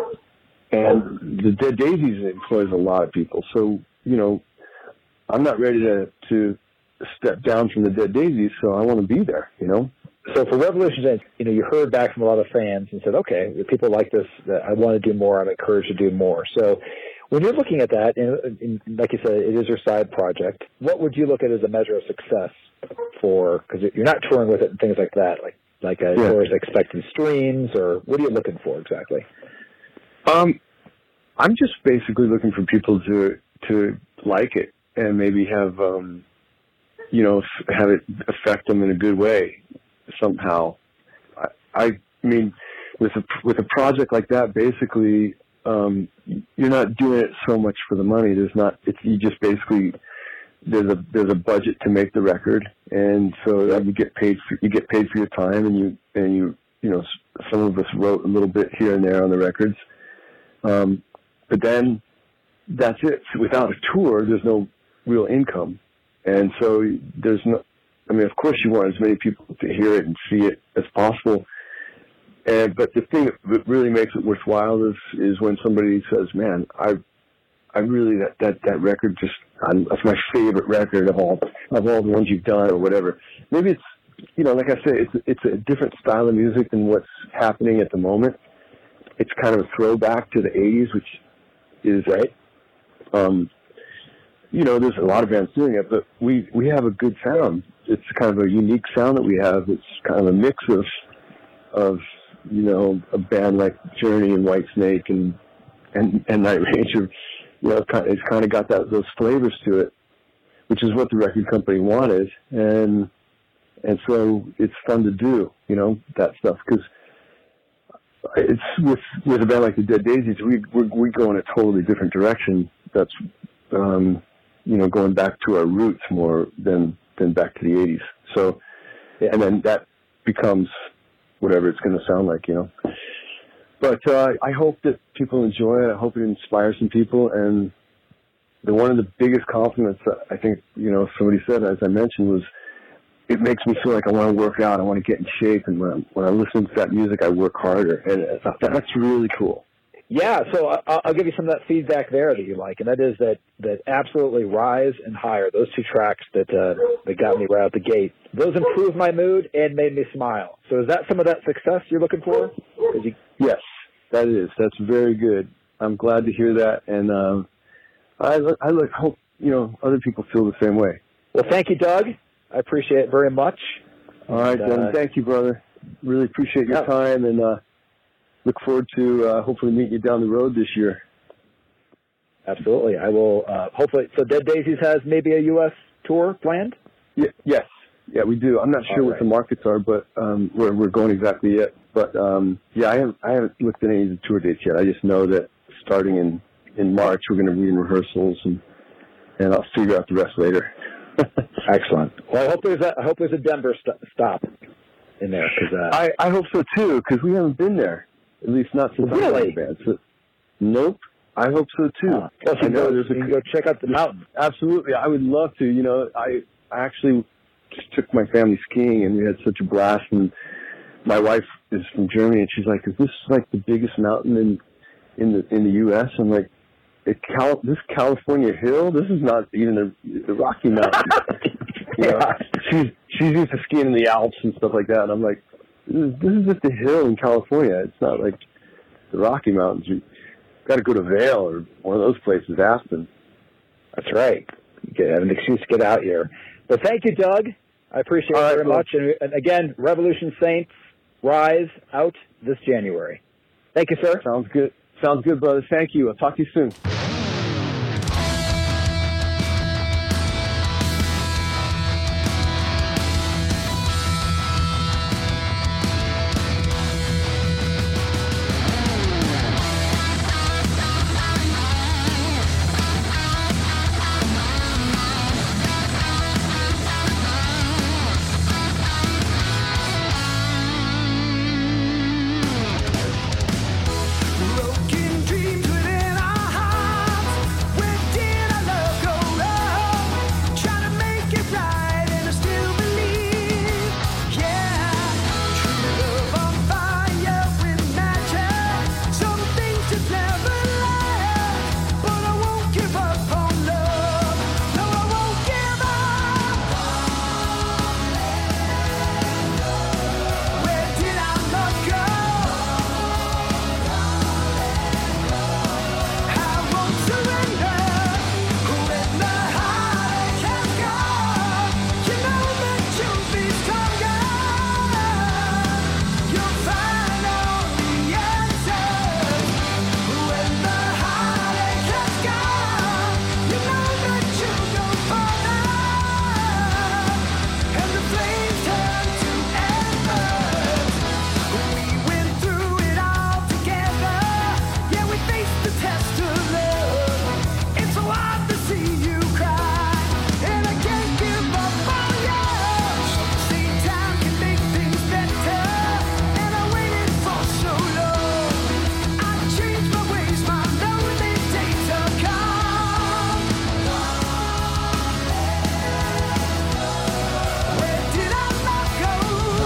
and the Dead Daisies employs a lot of people, so, you know, I'm not ready to to step down from the Dead Daisies, so I want to be there, you know. So for Revolution Saints, you know, you heard back from a lot of fans and said, okay, people like this, that I want to do more, I'm encouraged to do more. So when you're looking at that, and, and like you said, it is your side project, what would you look at as a measure of success for, because you're not touring with it and things like that, like like as yeah. far as expected streams, or what are you looking for exactly? Um, I'm just basically looking for people to to like it and maybe have, um, you know, have it affect them in a good way somehow. I, I mean, with a with a project like that, basically, um, you're not doing it so much for the money. There's not. It's you just basically there's a there's a budget to make the record, and so you get paid for you get paid for your time, and you and you you know, some of us wrote a little bit here and there on the records, um, but then that's it. So without a tour, there's no real income, and so there's no. I mean, of course, you want as many people to hear it and see it as possible. And but the thing that really makes it worthwhile is is when somebody says, "Man, I, I really that that that record just I'm, that's my favorite record of all of all the ones you've done," or whatever. Maybe it's, you know, like I say, it's it's a different style of music than what's happening at the moment. It's kind of a throwback to the eighties, which is right. Um, you know, there's a lot of bands doing it, but we we have a good sound. It's kind of a unique sound that we have. It's kind of a mix of, of you know, a band like Journey and Whitesnake and and, and Night Ranger. You know, it's kind of got that those flavors to it, which is what the record company wanted, and and so it's fun to do. You know, that stuff, because it's with with a band like the Dead Daisies, we we we go in a totally different direction. That's um, you know, going back to our roots more than. than back to the eighties. So, and then that becomes whatever it's going to sound like, you know. But uh, I hope that people enjoy it. I hope it inspires some people. And the one of the biggest compliments that I think, you know, somebody said, as I mentioned, was it makes me feel like I want to work out. I want to get in shape. And when I, when I listen to that music, I work harder. And I thought, that's really cool. Yeah, so I'll, I'll give you some of that feedback there that you like, and that is that, that absolutely Rise and Higher, those two tracks that uh, that got me right out the gate, those improved my mood and made me smile. So is that some of that success you're looking for? You... Yes, that is. That's very good. I'm glad to hear that, and um, I, I look, hope, you know, other people feel the same way. Well, thank you, Doug. I appreciate it very much. All right, and, then. Uh, thank you, brother. Really appreciate your yeah. time, and uh, look forward to uh, hopefully meeting you down the road this year. Absolutely. I will uh, hopefully. So Dead Daisies has maybe a U S tour planned? Yeah, yes. Yeah, we do. I'm not sure All what right. the markets are, but um, we're, we're going exactly yet. But, um, yeah, I haven't, I haven't looked at any of the tour dates yet. I just know that starting in, in March, we're going to be in rehearsals, and, and I'll figure out the rest later. Excellent. Well, I hope there's a, I hope there's a Denver st- stop in there. Cause, uh, I, I hope so, too, because we haven't been there. At least not since Really? I played the band. So, nope. I hope so too. Uh, well, so I know go, there's a, you can go check out the mountain. Absolutely, I would love to. You know, I I actually just took my family skiing, and we had such a blast. And my wife is from Germany, and she's like, "Is this like the biggest mountain in in the in the U S?" I'm like, it Cal- "This California hill. This is not even the, the Rocky Mountains." You know, she's she's used to skiing in the Alps and stuff like that, and I'm like, This is, this is just a hill in California. It's not like the Rocky Mountains. You got to go to Vail or one of those places, Aspen. That's right. You get, have an excuse to get out here. But thank you, Doug. I appreciate All it right, very well, much. And, and again, Revolution Saints Rise out this January. Thank you, sir. Sounds good. Sounds good, brother. Thank you. I'll talk to you soon. Broken dreams within our hearts. Where did our love go wrong? Trying to make it right, and I still believe. Yeah, true love on fire with magic. Some things just never last, but I won't give up on love. No, I won't give up. Where did our love go? I won't surrender when the heartache has gone. You know that you'll be stronger. You'll find all the answers when the heartache has gone. You know that you'll go further, and the flames turn to embers. We went through it all together. Yeah, we faced the test of love. It's so hard to see you cry, and I can't give up on you. See, time can make things better, and I waited for so long. I changed my ways, my lonely days are gone. Where did our love go?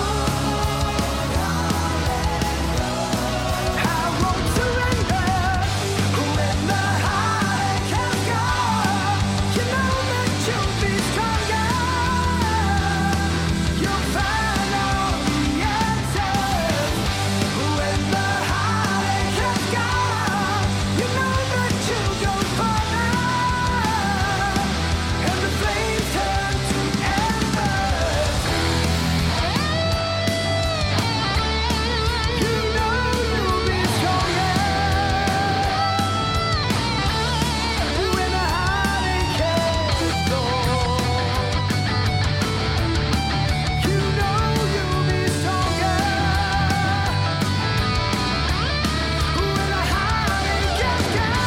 I won't surrender when the heartache has gone. You know that you'll be stronger. You'll find all the answers when the heartache has gone. You know that you'll go further, and the flames turn to embers. You know you'll be stronger when the heartache has gone. You know you'll be stronger when the heartache has gone.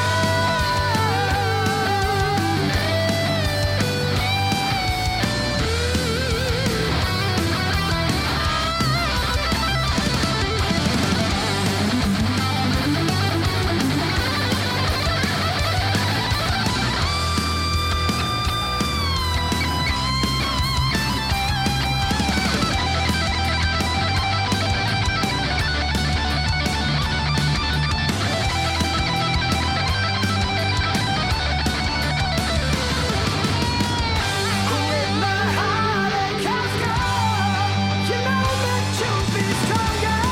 When the heartache has gone, you know that you'll be stronger.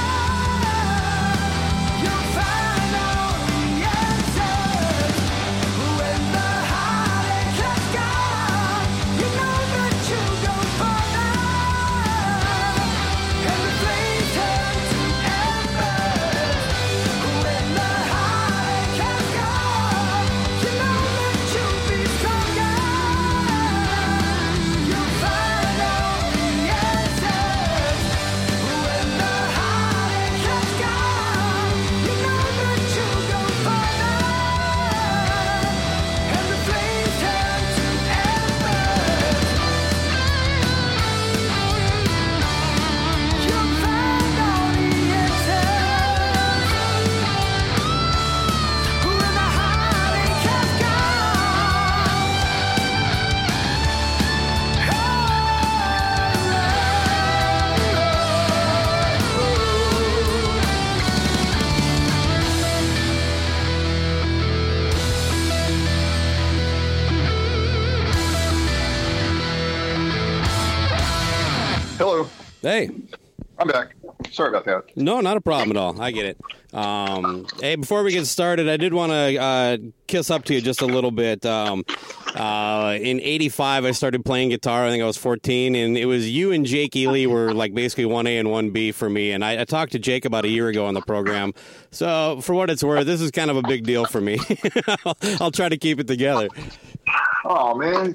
You'll find all the answers. When the heartache has gone, you know that you'll go further, and the flames turn to embers. When the heartache has gone, you know that you'll be stronger. You'll find all the answers when the heartache has gone. You know that you'll go further, and the flames turn to embers. You'll find all the answers when the heartache has Hello, Hey. I'm back. Sorry about that. No, not a problem at all. I get it. Um, hey, before we get started, I did want to uh, kiss up to you just a little bit. Um, uh, in eighty-five, I started playing guitar. I think I was fourteen, and it was you and Jake Ely were like basically one A and one B for me. And I, I talked to Jake about a year ago on the program. So for what it's worth, this is kind of a big deal for me. I'll, I'll try to keep it together. Oh, man.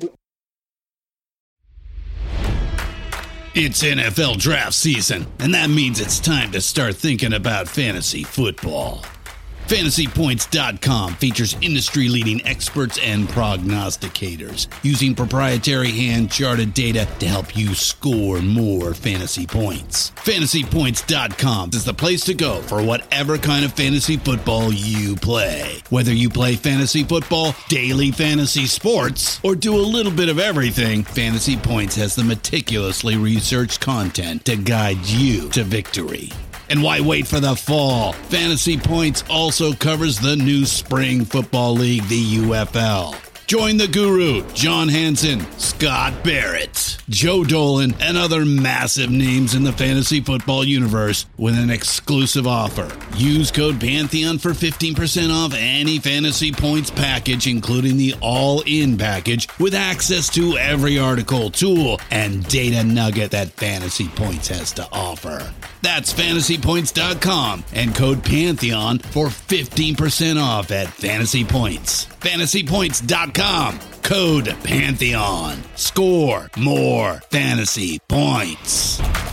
It's N F L draft season, and that means it's time to start thinking about fantasy football. Fantasy Points dot com features industry-leading experts and prognosticators using proprietary hand-charted data to help you score more fantasy points. Fantasy Points dot com is the place to go for whatever kind of fantasy football you play. Whether you play fantasy football, daily fantasy sports, or do a little bit of everything, Fantasy Points has the meticulously researched content to guide you to victory. And why wait for the fall? Fantasy Points also covers the new Spring Football League, the U F L. Join the guru, John Hansen, Scott Barrett, Joe Dolan, and other massive names in the fantasy football universe with an exclusive offer. Use code Pantheon for fifteen percent off any Fantasy Points package, including the all-in package, with access to every article, tool, and data nugget that Fantasy Points has to offer. That's Fantasy Points dot com and code Pantheon for fifteen percent off at Fantasy Points. Fantasy Points dot com, code Pantheon. Score more fantasy points.